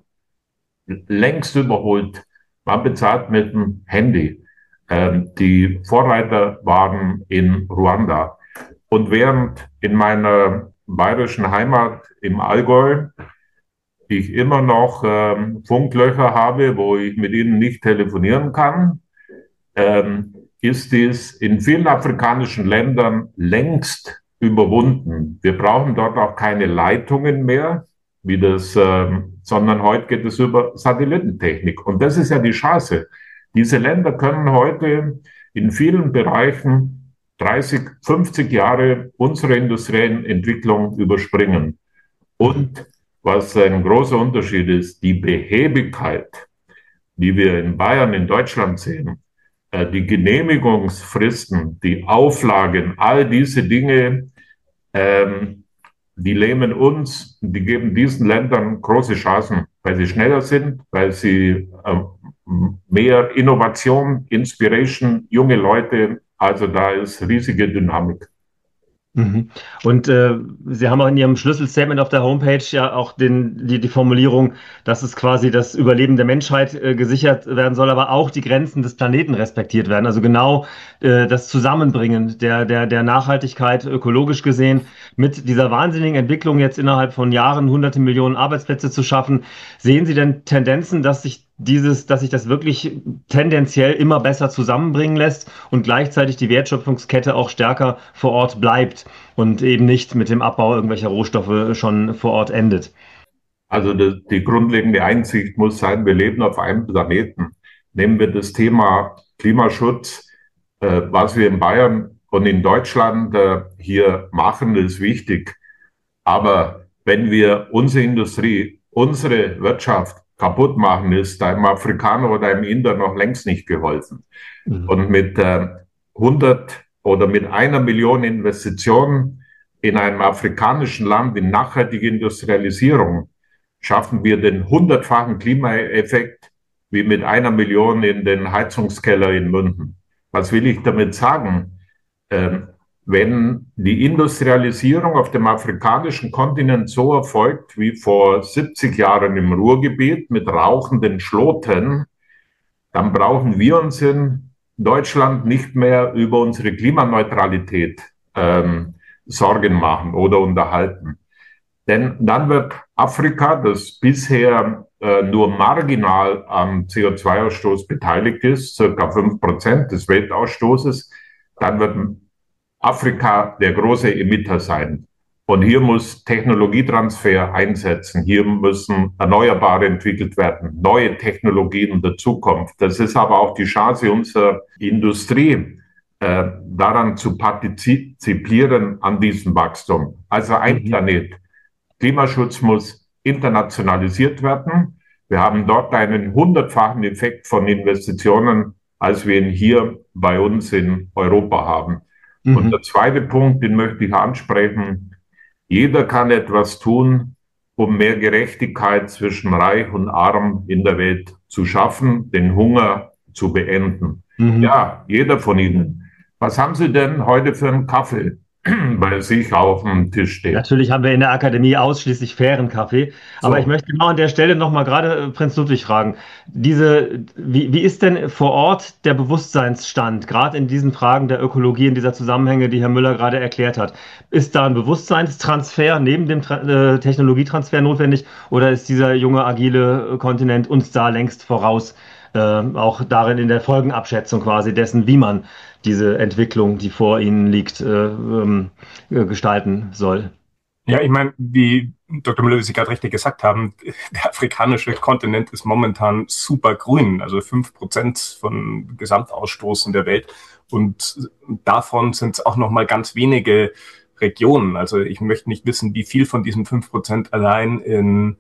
längst überholt. Man bezahlt mit dem Handy. Die Vorreiter waren in Ruanda. Und während in meiner bayerischen Heimat im Allgäu ich immer noch ähm, Funklöcher habe, wo ich mit ihnen nicht telefonieren kann, ähm, ist dies in vielen afrikanischen Ländern längst überwunden. Wir brauchen dort auch keine Leitungen mehr, wie das, ähm, sondern heute geht es über Satellitentechnik. Und das ist ja die Chance. Diese Länder können heute in vielen Bereichen dreißig, fünfzig Jahre unserer industriellen Entwicklung überspringen. Und was ein großer Unterschied ist, die Behebigkeit, die wir in Bayern, in Deutschland sehen, die Genehmigungsfristen, die Auflagen, all diese Dinge, ähm, die lähmen uns, die geben diesen Ländern große Chancen, weil sie schneller sind, weil sie äh, mehr Innovation, Inspiration, junge Leute Also da ist riesige Dynamik. Mhm. Und äh, Sie haben auch in Ihrem Schlüsselstatement auf der Homepage ja auch den, die, die Formulierung, dass es quasi das Überleben der Menschheit äh, gesichert werden soll, aber auch die Grenzen des Planeten respektiert werden. Also genau äh, das Zusammenbringen der, der, der Nachhaltigkeit ökologisch gesehen mit dieser wahnsinnigen Entwicklung jetzt innerhalb von Jahren hunderte Millionen Arbeitsplätze zu schaffen. Sehen Sie denn Tendenzen, dass sich dieses, dass sich das wirklich tendenziell immer besser zusammenbringen lässt und gleichzeitig die Wertschöpfungskette auch stärker vor Ort bleibt und eben nicht mit dem Abbau irgendwelcher Rohstoffe schon vor Ort endet? Also die, die grundlegende Einsicht muss sein, wir leben auf einem Planeten. Nehmen wir das Thema Klimaschutz, äh, was wir in Bayern und in Deutschland äh, hier machen, ist wichtig. Aber wenn wir unsere Industrie, unsere Wirtschaft kaputt machen, ist einem Afrikaner oder einem Inder noch längst nicht geholfen. Mhm. Und mit äh, hundert oder mit einer Million Investitionen in einem afrikanischen Land in nachhaltige Industrialisierung schaffen wir den hundertfachen Klimaeffekt wie mit einer Million in den Heizungskeller in München. Was will ich damit sagen? Ähm, wenn die Industrialisierung auf dem afrikanischen Kontinent so erfolgt wie vor siebzig Jahren im Ruhrgebiet mit rauchenden Schloten, dann brauchen wir uns in Deutschland nicht mehr über unsere Klimaneutralität ähm, Sorgen machen oder unterhalten. Denn dann wird Afrika, das bisher äh, nur marginal am C O zwei Ausstoß beteiligt ist, circa fünf Prozent des Weltausstoßes, dann wird Afrika der große Emitter sein. Und hier muss Technologietransfer einsetzen. Hier müssen Erneuerbare entwickelt werden, neue Technologien der Zukunft. Das ist aber auch die Chance unserer Industrie, äh, daran zu partizipieren an diesem Wachstum. Also ein mhm. Planet. Klimaschutz muss internationalisiert werden. Wir haben dort einen hundertfachen Effekt von Investitionen, als wir ihn hier bei uns in Europa haben. Mhm. Und der zweite Punkt, den möchte ich ansprechen. Jeder kann etwas tun, um mehr Gerechtigkeit zwischen Reich und Arm in der Welt zu schaffen, den Hunger zu beenden. Mhm. Ja, jeder von Ihnen. Was haben Sie denn heute für einen Kaffee bei sich auf dem Tisch steht? Natürlich haben wir in der Akademie ausschließlich fairen Kaffee. So. Aber ich möchte genau an der Stelle nochmal gerade Prinz Ludwig fragen. Diese, wie, wie ist denn vor Ort der Bewusstseinsstand, gerade in diesen Fragen der Ökologie, in dieser Zusammenhänge, die Herr Müller gerade erklärt hat? Ist da ein Bewusstseinstransfer neben dem äh, Technologietransfer notwendig oder ist dieser junge, agile Kontinent uns da längst voraus? Äh, auch darin in der Folgenabschätzung quasi dessen, wie man diese Entwicklung, die vor ihnen liegt, äh, äh, gestalten soll. Ja, ich meine, wie Doktor Müller, wie Sie gerade richtig gesagt haben, der afrikanische Kontinent ist momentan super grün, also fünf Prozent von Gesamtausstoßen der Welt. Und davon sind es auch noch mal ganz wenige Regionen. Also ich möchte nicht wissen, wie viel von diesen fünf Prozent allein in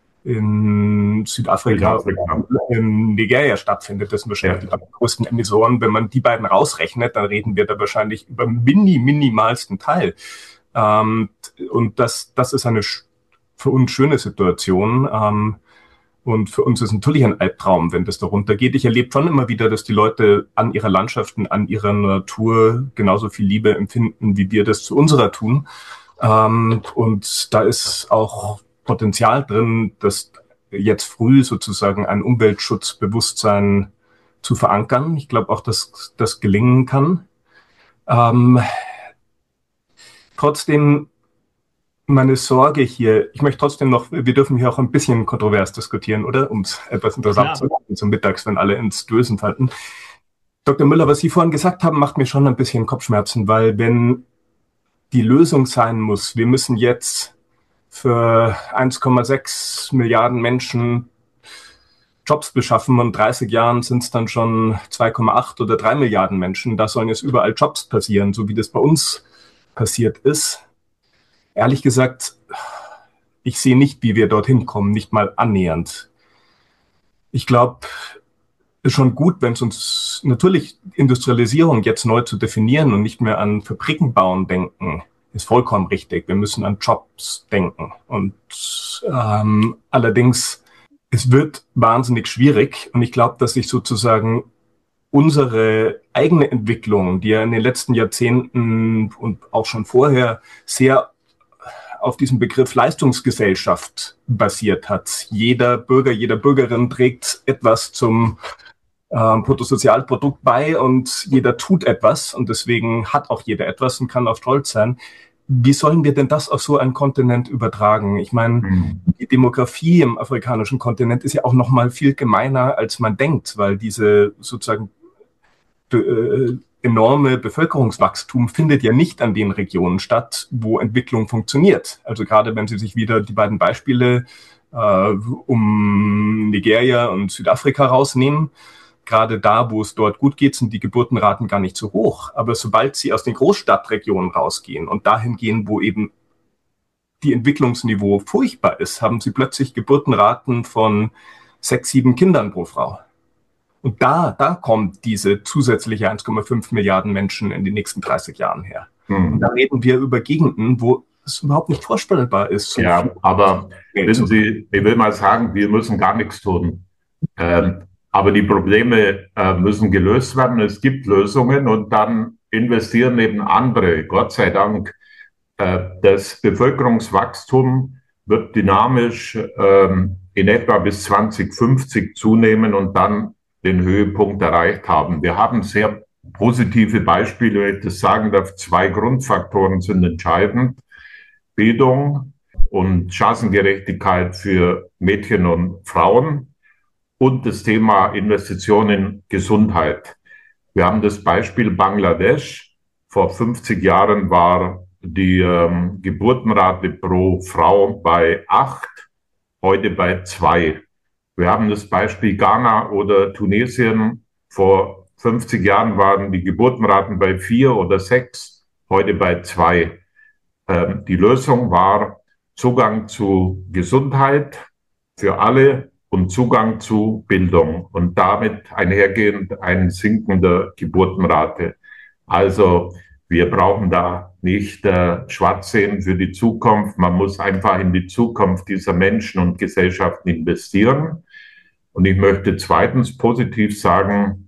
in Südafrika oder in Nigeria stattfindet. Das sind wahrscheinlich ja. die größten Emissoren. Wenn man die beiden rausrechnet, dann reden wir da wahrscheinlich über mini, minimalsten Teil. Ähm, und das, das ist eine für uns schöne Situation. Ähm, und für uns ist natürlich ein Albtraum, wenn das da runtergeht. Ich erlebe schon immer wieder, dass die Leute an ihrer Landschaften, an ihrer Natur genauso viel Liebe empfinden, wie wir das zu unserer tun. Ähm, und da ist auch Potenzial drin, das jetzt früh sozusagen ein Umweltschutzbewusstsein zu verankern. Ich glaube auch, dass das gelingen kann. Ähm, trotzdem meine Sorge hier, ich möchte trotzdem noch, wir dürfen hier auch ein bisschen kontrovers diskutieren, oder? Um es etwas interessant zu machen zum Mittags, wenn alle ins Dösen fallen. Doktor Müller, was Sie vorhin gesagt haben, macht mir schon ein bisschen Kopfschmerzen, weil wenn die Lösung sein muss, wir müssen jetzt für eins Komma sechs Milliarden Menschen Jobs beschaffen und in dreißig Jahren sind es dann schon zwei Komma acht oder drei Milliarden Menschen. Da sollen jetzt überall Jobs passieren, so wie das bei uns passiert ist. Ehrlich gesagt, ich sehe nicht, wie wir dorthin kommen, nicht mal annähernd. Ich glaube, ist schon gut, wenn es uns natürlich Industrialisierung jetzt neu zu definieren und nicht mehr an Fabriken bauen denken, ist vollkommen richtig. Wir müssen an Jobs denken. Und ähm, allerdings, es wird wahnsinnig schwierig. Und ich glaube, dass sich sozusagen unsere eigene Entwicklung, die ja in den letzten Jahrzehnten und auch schon vorher sehr auf diesem Begriff Leistungsgesellschaft basiert hat. Jeder Bürger, jeder Bürgerin trägt etwas zum äh, Bruttosozialprodukt bei und jeder tut etwas und deswegen hat auch jeder etwas und kann auch stolz sein. Wie sollen wir denn das auf so einen Kontinent übertragen? Ich meine, mhm. die Demografie im afrikanischen Kontinent ist ja auch noch mal viel gemeiner, als man denkt, weil diese sozusagen äh, enorme Bevölkerungswachstum findet ja nicht an den Regionen statt, wo Entwicklung funktioniert. Also gerade wenn Sie sich wieder die beiden Beispiele äh, um Nigeria und Südafrika rausnehmen, gerade da, wo es dort gut geht, sind die Geburtenraten gar nicht so hoch. Aber sobald Sie aus den Großstadtregionen rausgehen und dahin gehen, wo eben die Entwicklungsniveau furchtbar ist, haben Sie plötzlich Geburtenraten von sechs, sieben Kindern pro Frau. Und da, da kommt diese zusätzliche eins Komma fünf Milliarden Menschen in den nächsten dreißig Jahren her. Mhm. Und da reden wir über Gegenden, wo es überhaupt nicht vorstellbar ist. So ja, aber wissen Sie, ich will mal sagen, wir müssen gar nichts tun. Ähm, aber die Probleme äh, müssen gelöst werden. Es gibt Lösungen und dann investieren eben andere. Gott sei Dank, äh, das Bevölkerungswachstum wird dynamisch ähm, in etwa bis zwanzig fünfzig zunehmen und dann den Höhepunkt erreicht haben. Wir haben sehr positive Beispiele, wenn ich das sagen darf. Zwei Grundfaktoren sind entscheidend. Bildung und Chancengerechtigkeit für Mädchen und Frauen und das Thema Investition in Gesundheit. Wir haben das Beispiel Bangladesch. Vor fünfzig Jahren war die ähm, Geburtenrate pro Frau bei acht, heute bei zwei. Wir haben das Beispiel Ghana oder Tunesien. Vor fünfzig Jahren waren die Geburtenraten bei vier oder sechs, heute bei zwei. Ähm, die Lösung war Zugang zu Gesundheit für alle und Zugang zu Bildung und damit einhergehend eine sinkende Geburtenrate. Also wir brauchen da nicht äh, schwarz sehen für die Zukunft. Man muss einfach in die Zukunft dieser Menschen und Gesellschaften investieren. Und ich möchte zweitens positiv sagen,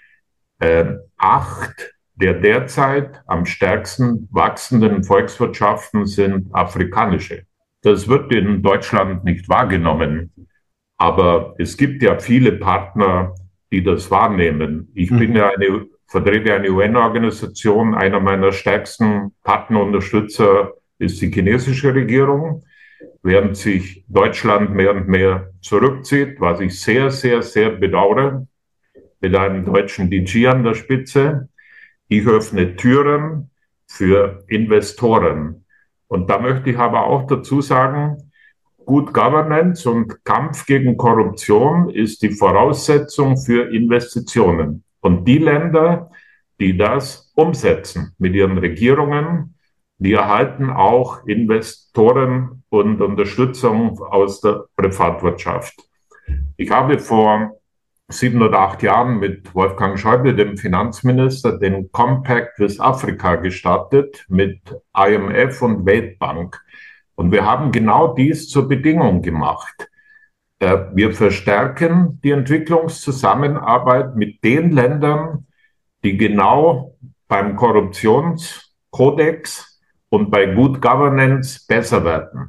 äh, acht der derzeit am stärksten wachsenden Volkswirtschaften sind afrikanische. Das wird in Deutschland nicht wahrgenommen. Aber es gibt ja viele Partner, die das wahrnehmen. Ich mhm. bin ja eine, vertrete eine U N-Organisation. Einer meiner stärksten Partnerunterstützer ist die chinesische Regierung, während sich Deutschland mehr und mehr zurückzieht, was ich sehr, sehr, sehr bedauere, mit einem deutschen D G an der Spitze. Ich öffne Türen für Investoren. Und da möchte ich aber auch dazu sagen, Good Governance und Kampf gegen Korruption ist die Voraussetzung für Investitionen. Und die Länder, die das umsetzen mit ihren Regierungen, die erhalten auch Investoren und Unterstützung aus der Privatwirtschaft. Ich habe vor sieben oder acht Jahren mit Wolfgang Schäuble, dem Finanzminister, den Compact with Africa gestartet mit I M F und Weltbank. Und wir haben genau dies zur Bedingung gemacht. Wir verstärken die Entwicklungszusammenarbeit mit den Ländern, die genau beim Korruptionskodex und bei Good Governance besser werden.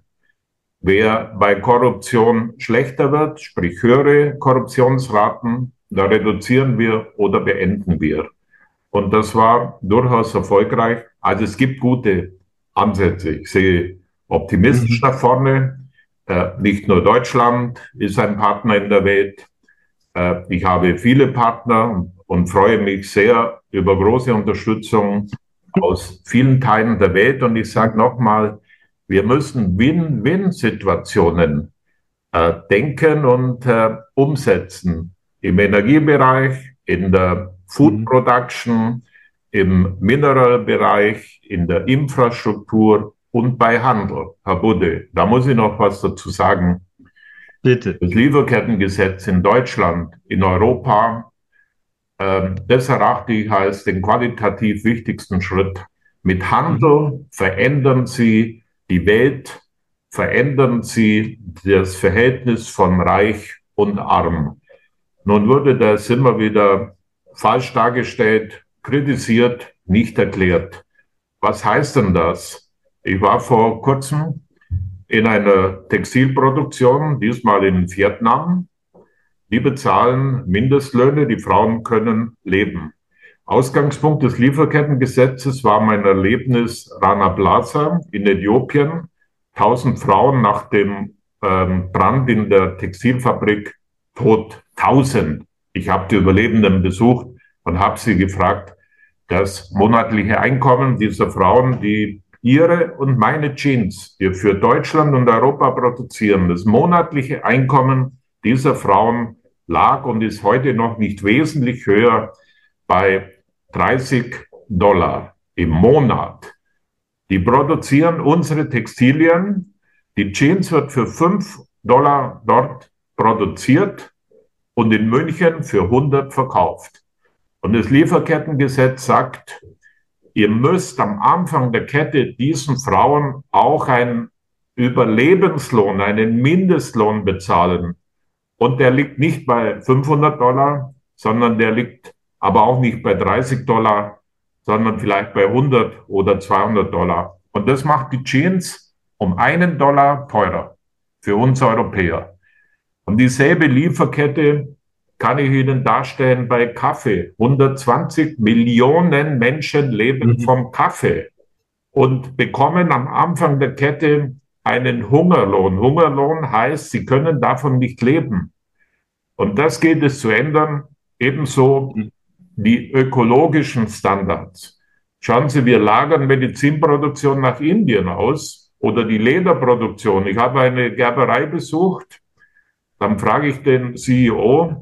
Wer bei Korruption schlechter wird, sprich höhere Korruptionsraten, da reduzieren wir oder beenden wir. Und das war durchaus erfolgreich. Also es gibt gute Ansätze. Ich sehe optimistisch mhm. nach vorne. Äh, nicht nur Deutschland ist ein Partner in der Welt. Äh, ich habe viele Partner und, und freue mich sehr über große Unterstützung aus vielen Teilen der Welt. Und ich sage nochmal, wir müssen Win-Win-Situationen äh, denken und äh, umsetzen. Im Energiebereich, in der Food Production, im Mineralbereich, in der Infrastruktur und bei Handel. Herr Budde, da muss ich noch was dazu sagen. Bitte. Das Lieferkettengesetz in Deutschland, in Europa, äh, das erachte ich als den qualitativ wichtigsten Schritt. Mit Handel verändern Sie die Welt, verändern Sie das Verhältnis von Reich und Arm. Nun wurde das immer wieder falsch dargestellt, kritisiert, nicht erklärt. Was heißt denn das? Ich war vor kurzem in einer Textilproduktion, diesmal in Vietnam. Die bezahlen Mindestlöhne, die Frauen können leben. Ausgangspunkt des Lieferkettengesetzes war mein Erlebnis Rana Plaza in Äthiopien. Tausend Frauen nach dem ähm, Brand in der Textilfabrik tot. Tausend. Ich habe die Überlebenden besucht und habe sie gefragt, das monatliche Einkommen dieser Frauen, die ihre und meine Jeans, die für Deutschland und Europa produzieren, das monatliche Einkommen dieser Frauen lag und ist heute noch nicht wesentlich höher bei dreißig Dollar im Monat. Die produzieren unsere Textilien. Die Jeans wird für fünf Dollar dort produziert und in München für hundert verkauft. Und das Lieferkettengesetz sagt, ihr müsst am Anfang der Kette diesen Frauen auch einen Überlebenslohn, einen Mindestlohn bezahlen. Und der liegt nicht bei fünfhundert Dollar, sondern der liegt aber auch nicht bei dreißig Dollar, sondern vielleicht bei hundert oder zweihundert Dollar. Und das macht die Jeans um einen Dollar teurer für uns Europäer. Und dieselbe Lieferkette kann ich Ihnen darstellen bei Kaffee. hundertzwanzig Millionen Menschen leben mhm. vom Kaffee und bekommen am Anfang der Kette einen Hungerlohn. Hungerlohn heißt, sie können davon nicht leben. Und das gilt es zu ändern. Ebenso die ökologischen Standards. Schauen Sie, wir lagern Medizinproduktion nach Indien aus oder die Lederproduktion. Ich habe eine Gerberei besucht. Dann frage ich den C E O,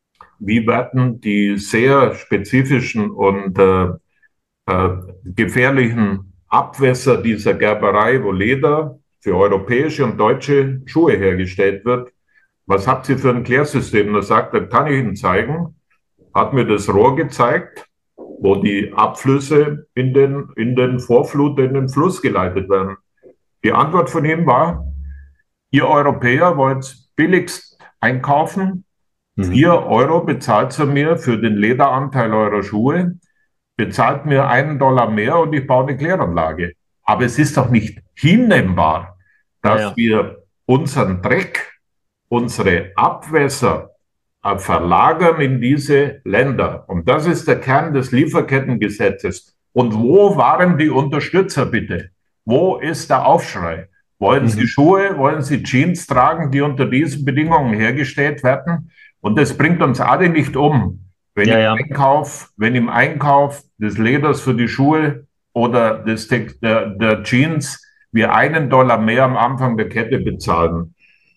wie werden die sehr spezifischen und äh, äh, gefährlichen Abwässer dieser Gerberei, wo Leder für europäische und deutsche Schuhe hergestellt wird, was habt ihr für ein Klärsystem? Da sagt er, kann ich Ihnen zeigen. Hat mir das Rohr gezeigt, wo die Abflüsse in den, in den Vorflut, in den Fluss geleitet werden. Die Antwort von ihm war, ihr Europäer wollt billigst einkaufen, vier Euro bezahlt ihr mir für den Lederanteil eurer Schuhe, bezahlt mir einen Dollar mehr und ich baue eine Kläranlage. Aber es ist doch nicht hinnehmbar, dass ja, ja. wir unseren Dreck, unsere Abwässer äh, verlagern in diese Länder. Und das ist der Kern des Lieferkettengesetzes. Und wo waren die Unterstützer bitte? Wo ist der Aufschrei? Wollen mhm. Sie Schuhe, wollen Sie Jeans tragen, die unter diesen Bedingungen hergestellt werden? Und das bringt uns alle nicht um, wenn, ja, im, ja. Einkauf, wenn im Einkauf des Leders für die Schuhe oder des, der, der Jeans wir einen Dollar mehr am Anfang der Kette bezahlen.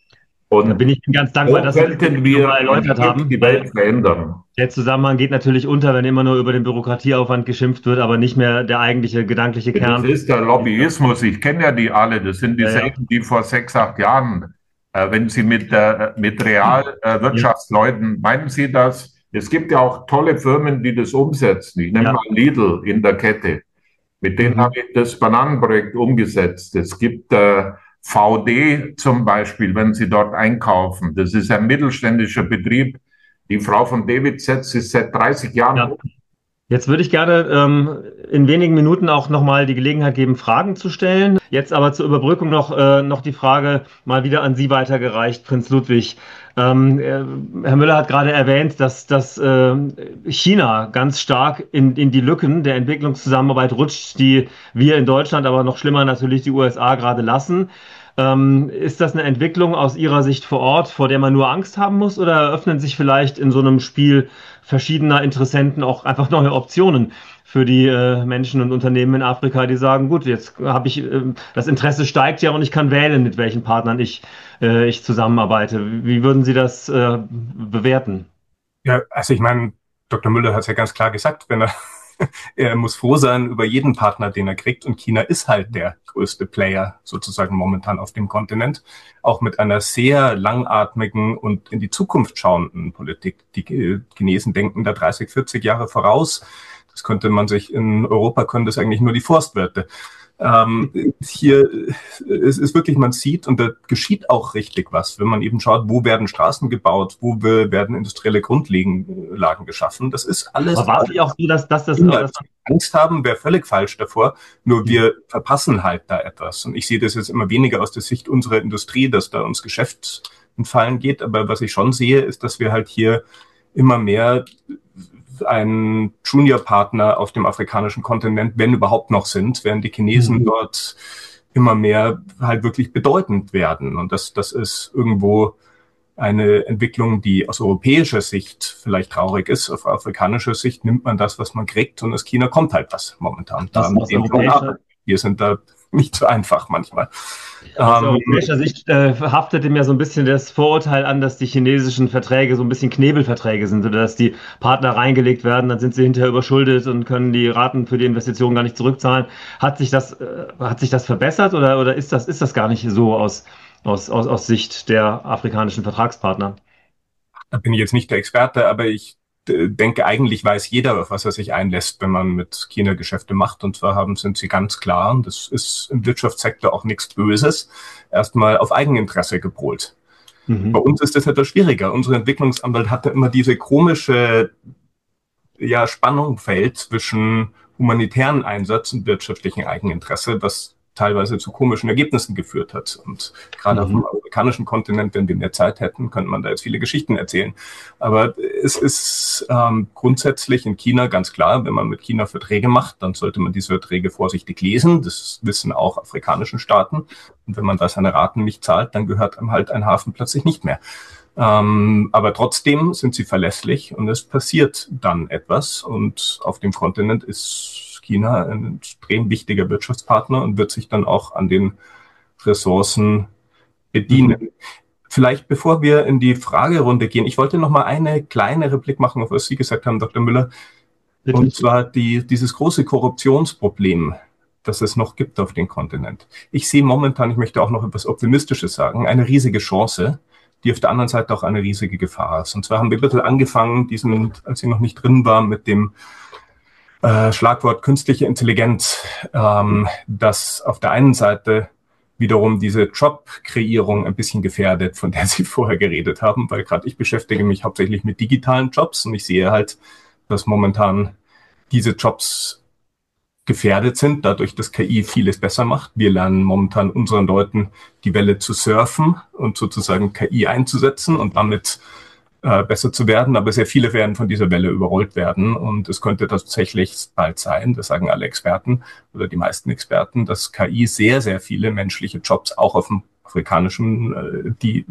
Und da bin ich Ihnen ganz dankbar, dass Sie das wir mal erläutert haben. Die Welt verändern. Der Zusammenhang geht natürlich unter, wenn immer nur über den Bürokratieaufwand geschimpft wird, aber nicht mehr der eigentliche gedankliche Kern. Das ist der Lobbyismus. Ich kenne ja die alle. Das sind dieselben, ja, ja. die vor sechs, acht Jahren, äh, wenn Sie mit, äh, mit Realwirtschaftsleuten, äh, meinen Sie das? Es gibt ja auch tolle Firmen, die das umsetzen. Ich nenne ja. mal Lidl in der Kette. Mit denen mhm. habe ich das Bananenprojekt umgesetzt. Es gibt äh, V D zum Beispiel, wenn Sie dort einkaufen. Das ist ein mittelständischer Betrieb. Die Frau von David setzt sich seit dreißig Jahren ja. um. Jetzt würde ich gerne ähm, in wenigen Minuten auch nochmal die Gelegenheit geben, Fragen zu stellen. Jetzt aber zur Überbrückung noch, äh, noch die Frage mal wieder an Sie weitergereicht, Prinz Ludwig. Ähm, äh, Herr Müller hat gerade erwähnt, dass, dass äh, China ganz stark in, in die Lücken der Entwicklungszusammenarbeit rutscht, die wir in Deutschland, aber noch schlimmer natürlich die U S A gerade lassen. Ähm, ist das eine Entwicklung aus Ihrer Sicht vor Ort, vor der man nur Angst haben muss, oder eröffnen sich vielleicht in so einem Spiel verschiedener Interessenten auch einfach neue Optionen für die äh, Menschen und Unternehmen in Afrika, die sagen, gut, jetzt habe ich, äh, das Interesse steigt ja und ich kann wählen, mit welchen Partnern ich, äh, ich zusammenarbeite. Wie würden Sie das äh, bewerten? Ja, also ich meine, Doktor Müller hat es ja ganz klar gesagt, wenn er er muss froh sein über jeden Partner, den er kriegt. Und China ist halt der größte Player sozusagen momentan auf dem Kontinent. Auch mit einer sehr langatmigen und in die Zukunft schauenden Politik. Die Chinesen denken da dreißig, vierzig Jahre voraus. Das könnte man sich in Europa, können das eigentlich nur die Forstwirte. Ähm, hier es ist wirklich, man sieht, und da geschieht auch richtig was, wenn man eben schaut, wo werden Straßen gebaut, wo werden industrielle Grundlagen geschaffen. Das ist alles. Aber war es nicht auch so, dass, dass das... Ja, dass Angst haben, wäre völlig falsch davor. Nur wir verpassen halt da etwas. Und ich sehe das jetzt immer weniger aus der Sicht unserer Industrie, dass da uns Geschäft entfallen geht. Aber was ich schon sehe, ist, dass wir halt hier immer mehr ein Junior-Partner auf dem afrikanischen Kontinent, wenn überhaupt noch sind, während die Chinesen mhm. dort immer mehr halt wirklich bedeutend werden. Und das, das ist irgendwo eine Entwicklung, die aus europäischer Sicht vielleicht traurig ist. Auf afrikanischer Sicht nimmt man das, was man kriegt, und aus China kommt halt was momentan. Das aus europäischer, wir sind da nicht so einfach manchmal. Aus ähm, europäischer Sicht äh, haftet ihm ja so ein bisschen das Vorurteil an, dass die chinesischen Verträge so ein bisschen Knebelverträge sind, oder dass die Partner reingelegt werden, dann sind sie hinterher überschuldet und können die Raten für die Investitionen gar nicht zurückzahlen. Hat sich das, äh, hat sich das verbessert, oder, oder ist das, ist das gar nicht so aus Aus, aus, aus Sicht der afrikanischen Vertragspartner? Da bin ich jetzt nicht der Experte, aber ich äh, denke, eigentlich weiß jeder, auf was er sich einlässt, wenn man mit China Geschäfte macht. Und zwar haben, sind sie ganz klar, und das ist im Wirtschaftssektor auch nichts Böses, erstmal auf Eigeninteresse gepolt. Mhm. Bei uns ist das etwas schwieriger. Unsere Entwicklungsanwalt hatte immer diese komische ja, Spannungsfeld zwischen humanitären Einsatz und wirtschaftlichen Eigeninteresse, was teilweise zu komischen Ergebnissen geführt hat. Und gerade mhm. auf dem amerikanischen Kontinent, wenn wir mehr Zeit hätten, könnte man da jetzt viele Geschichten erzählen. Aber es ist ähm, grundsätzlich in China ganz klar, wenn man mit China Verträge macht, dann sollte man diese Verträge vorsichtig lesen. Das wissen auch afrikanischen Staaten. Und wenn man da seine Raten nicht zahlt, dann gehört einem halt ein Hafen plötzlich nicht mehr. Ähm, aber trotzdem sind sie verlässlich, und es passiert dann etwas. Und auf dem Kontinent ist China ein extrem wichtiger Wirtschaftspartner und wird sich dann auch an den Ressourcen bedienen. Mhm. Vielleicht, bevor wir in die Fragerunde gehen, ich wollte noch mal eine kleine Replik machen, auf was Sie gesagt haben, Doktor Müller. Bitte? Und zwar die, dieses große Korruptionsproblem, das es noch gibt auf dem Kontinent. Ich sehe momentan, ich möchte auch noch etwas Optimistisches sagen, eine riesige Chance, die auf der anderen Seite auch eine riesige Gefahr ist. Und zwar haben wir ein bisschen angefangen, diesen, als ich noch nicht drin war, mit dem Äh, Schlagwort künstliche Intelligenz, ähm, das auf der einen Seite wiederum diese Jobkreierung ein bisschen gefährdet, von der Sie vorher geredet haben, weil gerade ich beschäftige mich hauptsächlich mit digitalen Jobs, und ich sehe halt, dass momentan diese Jobs gefährdet sind, dadurch, dass K I vieles besser macht. Wir lernen momentan unseren Leuten die Welle zu surfen und sozusagen K I einzusetzen und damit besser zu werden, aber sehr viele werden von dieser Welle überrollt werden, und es könnte tatsächlich bald sein, das sagen alle Experten oder die meisten Experten, dass K I sehr, sehr viele menschliche Jobs auch auf dem afrikanischen, die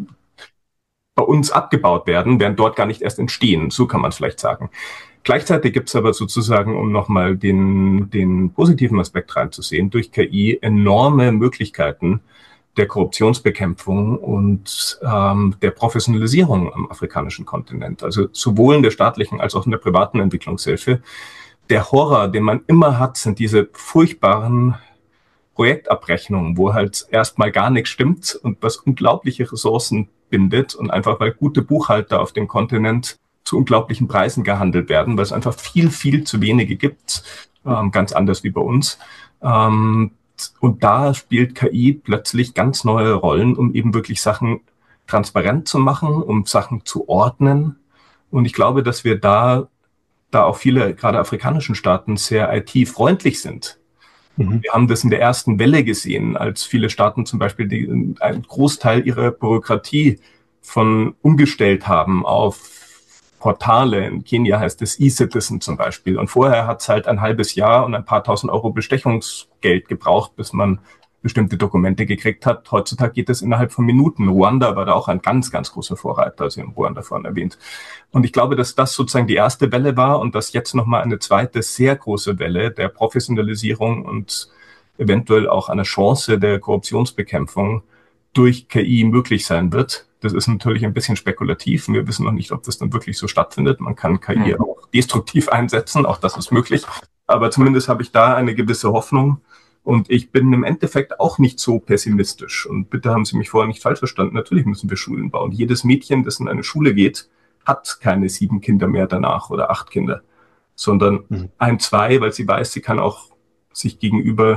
bei uns abgebaut werden, werden dort gar nicht erst entstehen, so kann man es vielleicht sagen. Gleichzeitig gibt es aber sozusagen, um nochmal den, den positiven Aspekt reinzusehen, durch K I enorme Möglichkeiten der Korruptionsbekämpfung und ähm, der Professionalisierung am afrikanischen Kontinent. Also sowohl in der staatlichen als auch in der privaten Entwicklungshilfe. Der Horror, den man immer hat, sind diese furchtbaren Projektabrechnungen, wo halt erstmal gar nichts stimmt und was unglaubliche Ressourcen bindet, und einfach weil gute Buchhalter auf dem Kontinent zu unglaublichen Preisen gehandelt werden, weil es einfach viel, viel zu wenige gibt, ähm, ganz anders wie bei uns. Ähm, Und da spielt K I plötzlich ganz neue Rollen, um eben wirklich Sachen transparent zu machen, um Sachen zu ordnen. Und ich glaube, dass wir da, da auch viele, gerade afrikanischen Staaten, sehr I T-freundlich sind. Mhm. Wir haben das in der ersten Welle gesehen, als viele Staaten zum Beispiel die, einen Großteil ihrer Bürokratie von umgestellt haben auf Portale. In Kenia heißt es E-Citizen zum Beispiel. Und vorher hat es halt ein halbes Jahr und ein paar tausend Euro Bestechungsgeld gebraucht, bis man bestimmte Dokumente gekriegt hat. Heutzutage geht es innerhalb von Minuten. Ruanda war da auch ein ganz, ganz großer Vorreiter, also in Ruanda vorhin erwähnt. Und ich glaube, dass das sozusagen die erste Welle war und dass jetzt nochmal eine zweite, sehr große Welle der Professionalisierung und eventuell auch eine Chance der Korruptionsbekämpfung durch K I möglich sein wird. Das ist natürlich ein bisschen spekulativ. Wir wissen noch nicht, ob das dann wirklich so stattfindet. Man kann K I mhm. auch destruktiv einsetzen, auch das ist möglich. Aber zumindest habe ich da eine gewisse Hoffnung. Und ich bin im Endeffekt auch nicht so pessimistisch. Und bitte haben Sie mich vorher nicht falsch verstanden. Natürlich müssen wir Schulen bauen. Jedes Mädchen, das in eine Schule geht, hat keine sieben Kinder mehr danach oder acht Kinder, sondern mhm. ein, zwei, weil sie weiß, sie kann auch sich gegenüber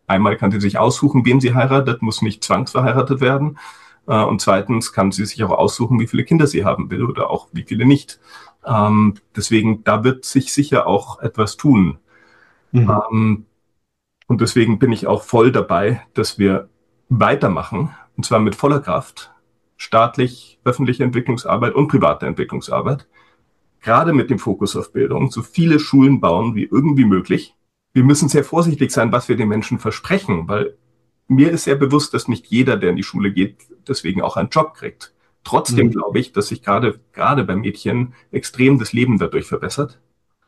Einmal kann sie sich aussuchen, wen sie heiratet, muss nicht zwangsverheiratet werden. Äh, und zweitens kann sie sich auch aussuchen, wie viele Kinder sie haben will oder auch wie viele nicht. Ähm, deswegen, da wird sich sicher auch etwas tun. Mhm. Ähm, und deswegen bin ich auch voll dabei, dass wir weitermachen, und zwar mit voller Kraft, staatlich, öffentliche Entwicklungsarbeit und private Entwicklungsarbeit, gerade mit dem Fokus auf Bildung, so viele Schulen bauen wie irgendwie möglich. Wir müssen sehr vorsichtig sein, was wir den Menschen versprechen, weil mir ist sehr bewusst, dass nicht jeder, der in die Schule geht, deswegen auch einen Job kriegt. Trotzdem mhm. glaube ich, dass sich gerade, gerade bei Mädchen extrem das Leben dadurch verbessert.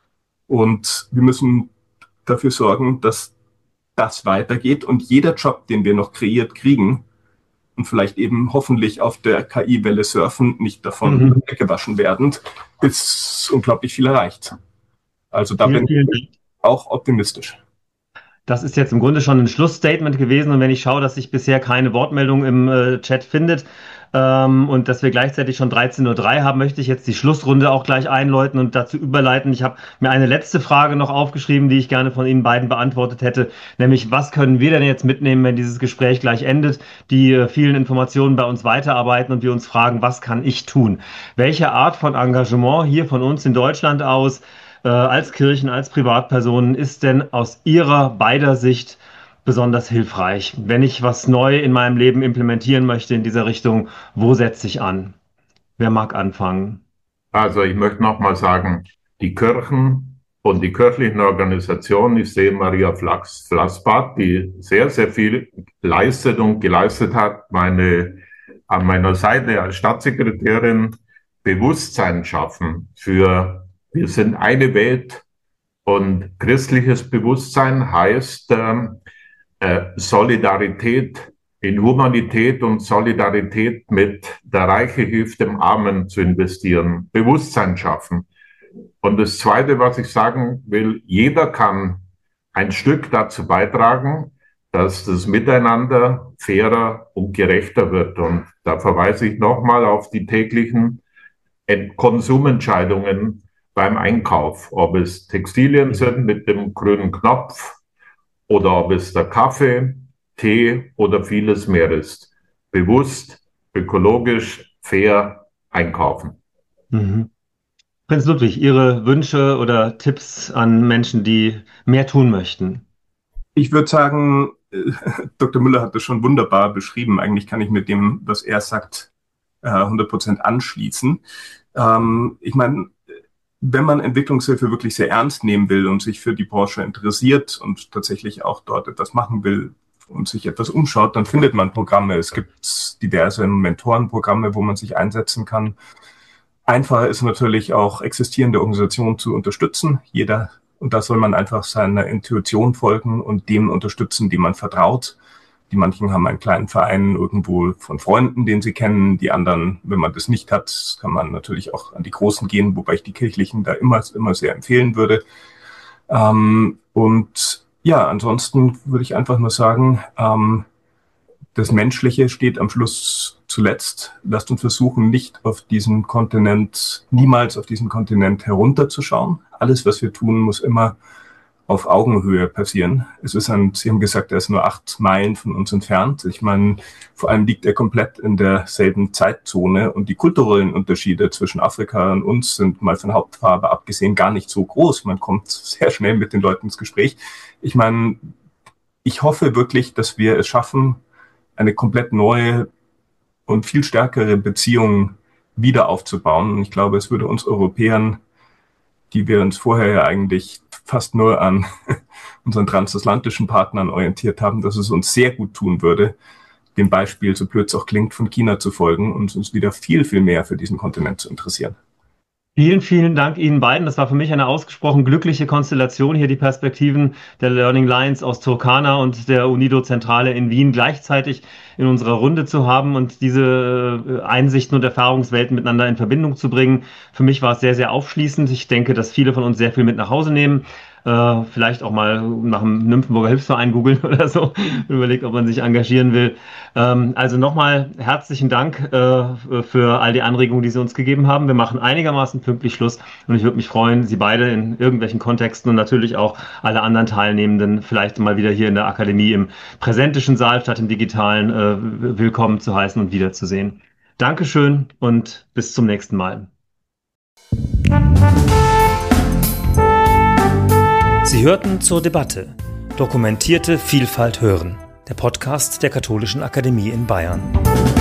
Und wir müssen dafür sorgen, dass das weitergeht und jeder Job, den wir noch kreiert kriegen und vielleicht eben hoffentlich auf der K I-Welle surfen, nicht davon mhm. weggewaschen werden, ist unglaublich viel erreicht. Also da vielen, bin ich auch optimistisch. Das ist jetzt im Grunde schon ein Schlussstatement gewesen. Und wenn ich schaue, dass sich bisher keine Wortmeldung im äh, Chat findet ähm, und dass wir gleichzeitig schon dreizehn Uhr drei haben, möchte ich jetzt die Schlussrunde auch gleich einläuten und dazu überleiten. Ich habe mir eine letzte Frage noch aufgeschrieben, die ich gerne von Ihnen beiden beantwortet hätte. Nämlich, was können wir denn jetzt mitnehmen, wenn dieses Gespräch gleich endet, die äh, vielen Informationen bei uns weiterarbeiten und wir uns fragen, was kann ich tun? Welche Art von Engagement hier von uns in Deutschland aus als Kirchen, als Privatpersonen ist denn aus Ihrer beider Sicht besonders hilfreich? Wenn ich was neu in meinem Leben implementieren möchte in dieser Richtung, wo setze ich an? Wer mag anfangen? Also ich möchte nochmal sagen, die Kirchen und die kirchlichen Organisationen, ich sehe Maria Flassbart, die sehr, sehr viel leistet und geleistet hat, meine, an meiner Seite als Staatssekretärin Bewusstsein schaffen für wir sind eine Welt und christliches Bewusstsein heißt äh, Solidarität in Humanität und Solidarität mit der Reiche hilft dem Armen zu investieren, Bewusstsein schaffen. Und das Zweite, was ich sagen will, jeder kann ein Stück dazu beitragen, dass das Miteinander fairer und gerechter wird. Und da verweise ich nochmal auf die täglichen Konsumentscheidungen beim Einkauf, ob es Textilien sind mit dem grünen Knopf oder ob es der Kaffee, Tee oder vieles mehr ist. Bewusst, ökologisch, fair einkaufen. Mhm. Prinz Ludwig, Ihre Wünsche oder Tipps an Menschen, die mehr tun möchten? Ich würde sagen, Doktor Müller hat das schon wunderbar beschrieben. Eigentlich kann ich mit dem, was er sagt, hundert Prozent anschließen. Ich meine, wenn man Entwicklungshilfe wirklich sehr ernst nehmen will und sich für die Branche interessiert und tatsächlich auch dort etwas machen will und sich etwas umschaut, dann findet man Programme. Es gibt diverse Mentorenprogramme, wo man sich einsetzen kann. Einfacher ist natürlich auch existierende Organisationen zu unterstützen. Jeder, und da soll man einfach seiner Intuition folgen und dem unterstützen, dem man vertraut. Die manchen haben einen kleinen Verein irgendwo von Freunden, den sie kennen. Die anderen, wenn man das nicht hat, kann man natürlich auch an die Großen gehen, wobei ich die kirchlichen da immer, immer sehr empfehlen würde. Ähm, und ja, ansonsten würde ich einfach nur sagen, ähm, das Menschliche steht am Schluss zuletzt. Lasst uns versuchen, nicht auf diesem Kontinent, niemals auf diesem Kontinent herunterzuschauen. Alles, was wir tun, muss immer auf Augenhöhe passieren. Es ist ein, Sie haben gesagt, er ist nur acht Meilen von uns entfernt. Ich meine, vor allem liegt er komplett in derselben Zeitzone und die kulturellen Unterschiede zwischen Afrika und uns sind mal von Hauptfarbe abgesehen gar nicht so groß. Man kommt sehr schnell mit den Leuten ins Gespräch. Ich meine, ich hoffe wirklich, dass wir es schaffen, eine komplett neue und viel stärkere Beziehung wieder aufzubauen. Und ich glaube, es würde uns Europäern, die wir uns vorher ja eigentlich fast nur an unseren transatlantischen Partnern orientiert haben, dass es uns sehr gut tun würde, dem Beispiel, so blöd es auch klingt, von China zu folgen und uns wieder viel, viel mehr für diesen Kontinent zu interessieren. Vielen, vielen Dank Ihnen beiden. Das war für mich eine ausgesprochen glückliche Konstellation, hier die Perspektiven der Learning Lions aus Turkana und der UNIDO-Zentrale in Wien gleichzeitig in unserer Runde zu haben und diese Einsichten und Erfahrungswelten miteinander in Verbindung zu bringen. Für mich war es sehr, sehr aufschließend. Ich denke, dass viele von uns sehr viel mit nach Hause nehmen. Äh, vielleicht auch mal nach dem Nymphenburger Hilfsverein googeln oder so und überlegt, ob man sich engagieren will. Ähm, also nochmal herzlichen Dank äh, für all die Anregungen, die Sie uns gegeben haben. Wir machen einigermaßen pünktlich Schluss und ich würde mich freuen, Sie beide in irgendwelchen Kontexten und natürlich auch alle anderen Teilnehmenden vielleicht mal wieder hier in der Akademie im präsentischen Saal statt im digitalen äh, willkommen zu heißen und wiederzusehen. Dankeschön und bis zum nächsten Mal. Sie hörten zur Debatte Dokumentierte Vielfalt hören, der Podcast der Katholischen Akademie in Bayern.